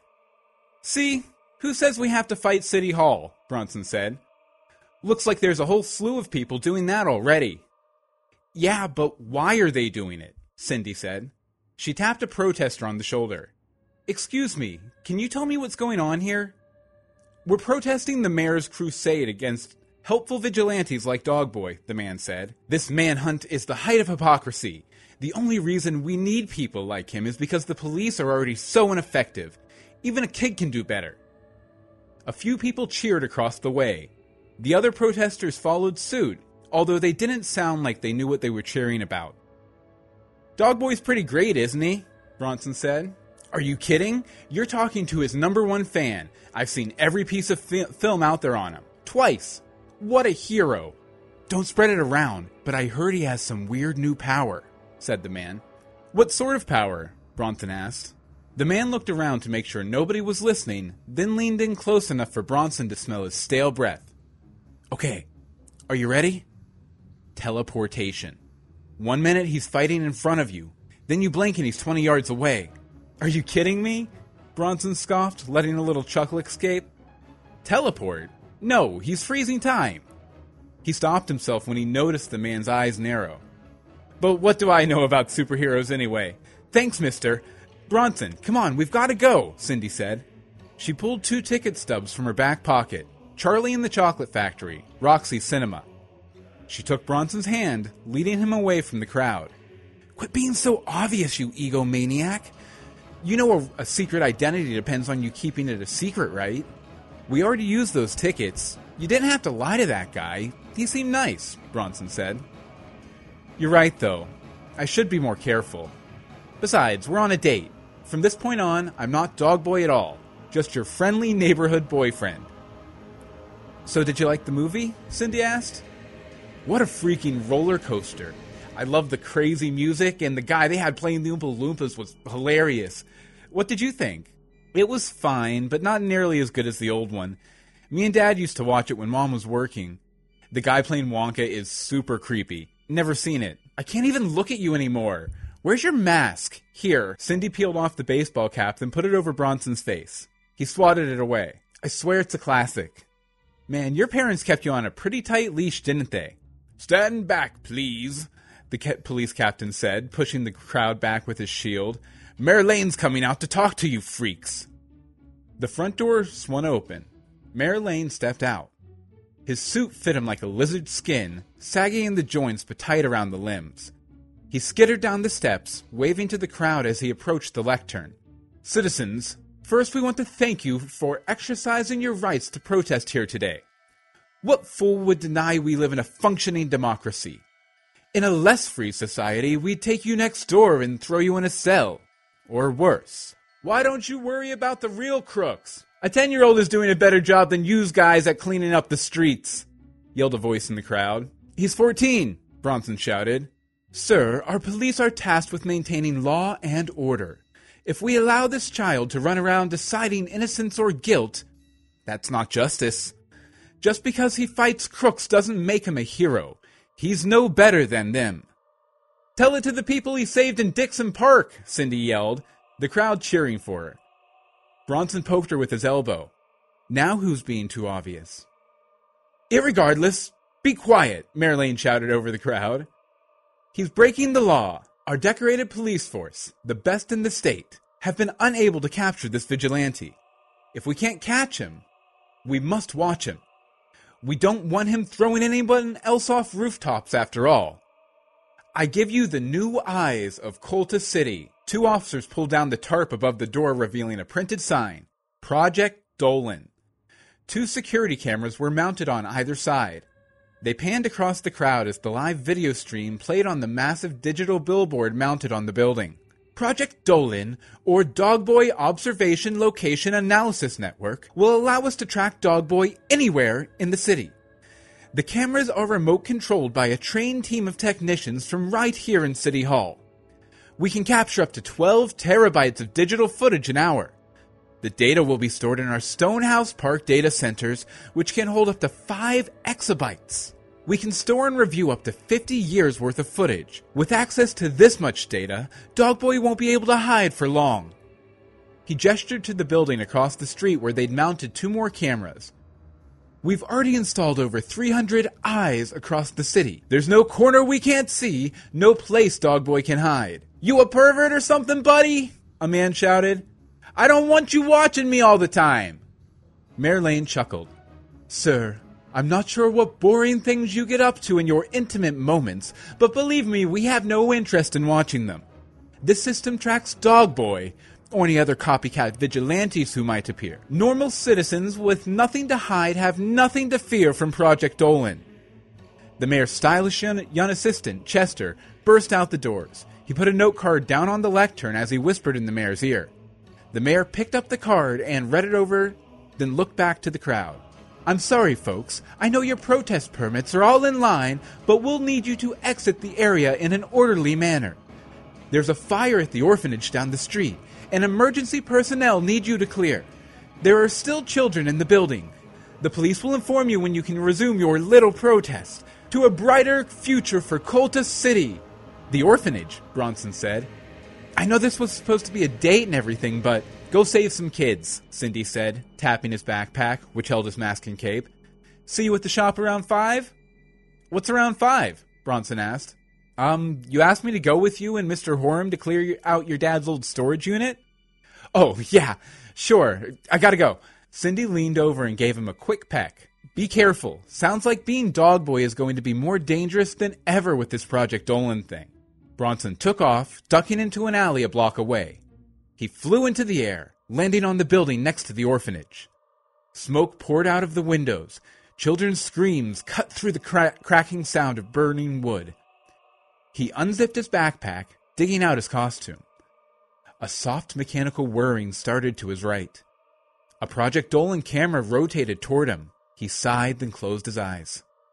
"See, who says we have to fight City Hall?" Bronson said. "Looks like there's a whole slew of people doing that already." "Yeah, but why are they doing it?" Cindy said. She tapped a protester on the shoulder. "Excuse me, can you tell me what's going on here?" "We're protesting the mayor's crusade against helpful vigilantes like Dogboy," the man said. "This manhunt is the height of hypocrisy. The only reason we need people like him is because the police are already so ineffective. Even a kid can do better." A few people cheered across the way. The other protesters followed suit, although they didn't sound like they knew what they were cheering about. "Dogboy's pretty great, isn't he?" Bronson said. "Are you kidding? You're talking to his #1 fan. I've seen every piece of film out there on him. Twice. What a hero. Don't spread it around, but I heard he has some weird new power," said the man. "What sort of power?" Bronson asked. The man looked around to make sure nobody was listening, then leaned in close enough for Bronson to smell his stale breath. "Okay, are you ready?" Teleportation. 1 minute he's fighting in front of you, then you blink and he's 20 yards away. "Are you kidding me?" Bronson scoffed, letting a little chuckle escape. "Teleport? No, he's freezing time." He stopped himself when he noticed the man's eyes narrow. "But what do I know about superheroes anyway? Thanks, mister. Bronson, come on, we've got to go," Cindy said. She pulled 2 ticket stubs from her back pocket. Charlie and the Chocolate Factory, Roxy Cinema. She took Bronson's hand, leading him away from the crowd. "Quit being so obvious, you egomaniac. You know a secret identity depends on you keeping it a secret, right? We already used those tickets. You didn't have to lie to that guy. He seemed nice," Bronson said. "You're right, though. I should be more careful. Besides, we're on a date. From this point on, I'm not Dogboy at all. Just your friendly neighborhood boyfriend." "So did you like the movie?" Cindy asked. What a freaking roller coaster. I love the crazy music, and the guy they had playing the Oompa Loompas was hilarious. What did you think? It was fine, but not nearly as good as the old one. Me and Dad used to watch it when Mom was working. The guy playing Wonka is super creepy. Never seen it. I can't even look at you anymore. Where's your mask? Here. Cindy peeled off the baseball cap, then put it over Bronson's face. He swatted it away. I swear it's a classic. Man, your parents kept you on a pretty tight leash, didn't they? Stand back, please, the police captain said, pushing the crowd back with his shield. Mayor Lane's coming out to talk to you freaks. The front door swung open. Mayor Lane stepped out. His suit fit him like a lizard's skin, sagging in the joints but tight around the limbs. He skittered down the steps, waving to the crowd as he approached the lectern. Citizens, first we want to thank you for exercising your rights to protest here today. What fool would deny we live in a functioning democracy? In a less free society, we'd take you next door and throw you in a cell. Or worse. Why don't you worry about the real crooks? A 10-year-old is doing a better job than yous guys at cleaning up the streets, yelled a voice in the crowd. He's 14, Bronson shouted. Sir, our police are tasked with maintaining law and order. If we allow this child to run around deciding innocence or guilt, that's not justice. Just because he fights crooks doesn't make him a hero. He's no better than them. Tell it to the people he saved in Dixon Park, Cindy yelled, the crowd cheering for her. Bronson poked her with his elbow. Now who's being too obvious? Irregardless, be quiet, Mayor Lane shouted over the crowd. He's breaking the law. Our decorated police force, the best in the state, have been unable to capture this vigilante. If we can't catch him, we must watch him. We don't want him throwing anyone else off rooftops after all. I give you the new eyes of Colta City. 2 officers pulled down the tarp above the door, revealing a printed sign, Project Dolan. 2 security cameras were mounted on either side. They panned across the crowd as the live video stream played on the massive digital billboard mounted on the building. Project Dolan, or Dogboy Observation Location Analysis Network, will allow us to track Dogboy anywhere in the city. The cameras are remote-controlled by a trained team of technicians from right here in City Hall. We can capture up to 12 terabytes of digital footage an hour. The data will be stored in our Stonehouse Park data centers, which can hold up to 5 exabytes. We can store and review up to 50 years worth of footage. With access to this much data, Dogboy won't be able to hide for long. He gestured to the building across the street where they'd mounted 2 more cameras. We've already installed over 300 eyes across the city. There's no corner we can't see, no place Dogboy can hide. You a pervert or something, buddy? A man shouted. I don't want you watching me all the time. Mayor Lane chuckled. Sir, I'm not sure what boring things you get up to in your intimate moments, but believe me, we have no interest in watching them. This system tracks Dogboy, or any other copycat vigilantes who might appear. Normal citizens with nothing to hide have nothing to fear from Project Dolan. The mayor's stylish young assistant, Chester, burst out the doors. He put a note card down on the lectern as he whispered in the mayor's ear. The mayor picked up the card and read it over, then looked back to the crowd. I'm sorry, folks. I know your protest permits are all in line, but we'll need you to exit the area in an orderly manner. There's a fire at the orphanage down the street, and emergency personnel need you to clear. There are still children in the building. The police will inform you when you can resume your little protest. To a brighter future for Colta City. The orphanage, Bronson said. I know this was supposed to be a date and everything, but go save some kids, Cindy said, tapping his backpack, which held his mask and cape. See you at the shop around 5? What's around 5? Bronson asked. You asked me to go with you and Mr. Horam to clear out your dad's old storage unit? Oh, yeah, sure. I gotta go. Cindy leaned over and gave him a quick peck. Be careful. Sounds like being Dogboy is going to be more dangerous than ever with this Project Dolan thing. Bronson took off, ducking into an alley a block away. He flew into the air, landing on the building next to the orphanage. Smoke poured out of the windows. Children's screams cut through the cracking sound of burning wood. He unzipped his backpack, digging out his costume. A soft mechanical whirring started to his right. A Project Dolan camera rotated toward him. He sighed, then closed his eyes.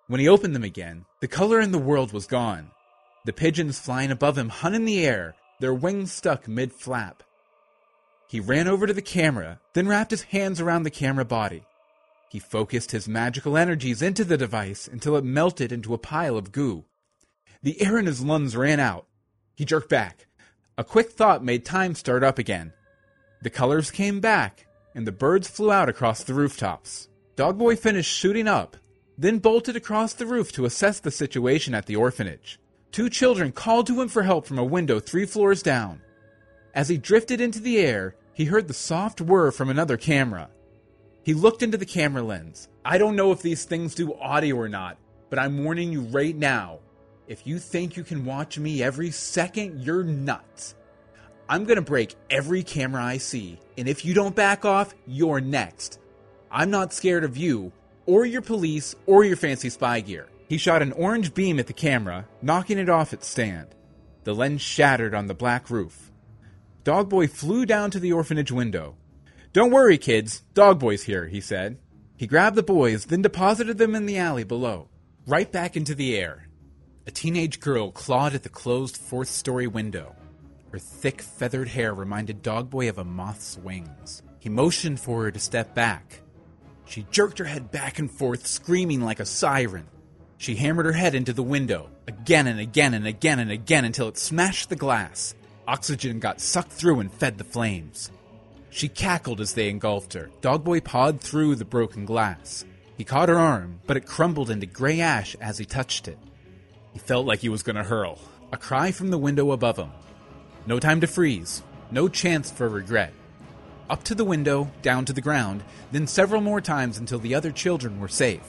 When he opened them again, the color in the world was gone. The pigeons flying above him hung in the air, their wings stuck mid-flap. He ran over to the camera, then wrapped his hands around the camera body. He focused his magical energies into the device until it melted into a pile of goo. The air in his lungs ran out. He jerked back. A quick thought made time start up again. The colors came back, and the birds flew out across the rooftops. Dogboy finished shooting up, then bolted across the roof to assess the situation at the orphanage. 2 children called to him for help from a window 3 floors down. As he drifted into the air, he heard the soft whir from another camera. He looked into the camera lens. I don't know if these things do audio or not, but I'm warning you right now. If you think you can watch me every second, you're nuts. I'm gonna break every camera I see, and if you don't back off, you're next. I'm not scared of you, or your police, or your fancy spy gear. He shot an orange beam at the camera, knocking it off its stand. The lens shattered on the black roof. Dogboy flew down to the orphanage window. Don't worry, kids. Dogboy's here, he said. He grabbed the boys, then deposited them in the alley below. Right back into the air. A teenage girl clawed at the closed 4th-story window. Her thick, feathered hair reminded Dogboy of a moth's wings. He motioned for her to step back. She jerked her head back and forth, screaming like a siren. She hammered her head into the window, again and again and again and again until it smashed the glass. Oxygen got sucked through and fed the flames. She cackled as they engulfed her. Dogboy pawed through the broken glass. He caught her arm, but it crumbled into gray ash as he touched it. He felt like he was going to hurl. A cry from the window above him. No time to freeze. No chance for regret. Up to the window, down to the ground, then several more times until the other children were safe.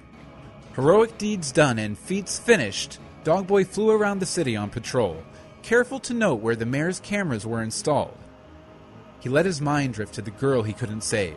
Heroic deeds done and feats finished, Dogboy flew around the city on patrol, careful to note where the mayor's cameras were installed. He let his mind drift to the girl he couldn't save.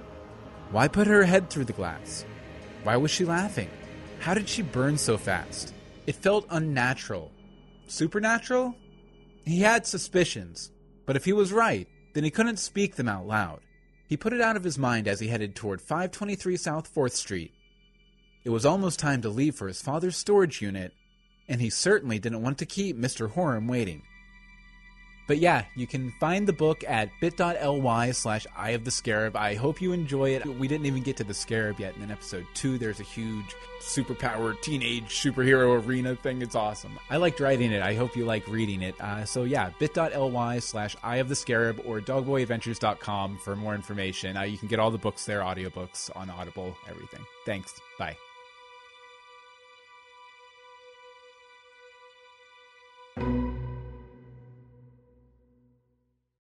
Why put her head through the glass? Why was she laughing? How did she burn so fast? It felt unnatural. Supernatural? He had suspicions, but if he was right, then he couldn't speak them out loud. He put it out of his mind as he headed toward 523 South 4th Street. It was almost time to leave for his father's storage unit, and he certainly didn't want to keep Mr. Horam waiting. But yeah, you can find the book at bit.ly/Eye of the Scarab. I hope you enjoy it. We didn't even get to the Scarab yet, and in episode 2 there's a huge superpowered teenage superhero arena thing. It's awesome. I liked writing it. I hope you like reading it. So yeah, bit.ly/Eye of the Scarab or dogboyadventures.com for more information. You can get all the books there, audiobooks on Audible, everything. Thanks. Bye.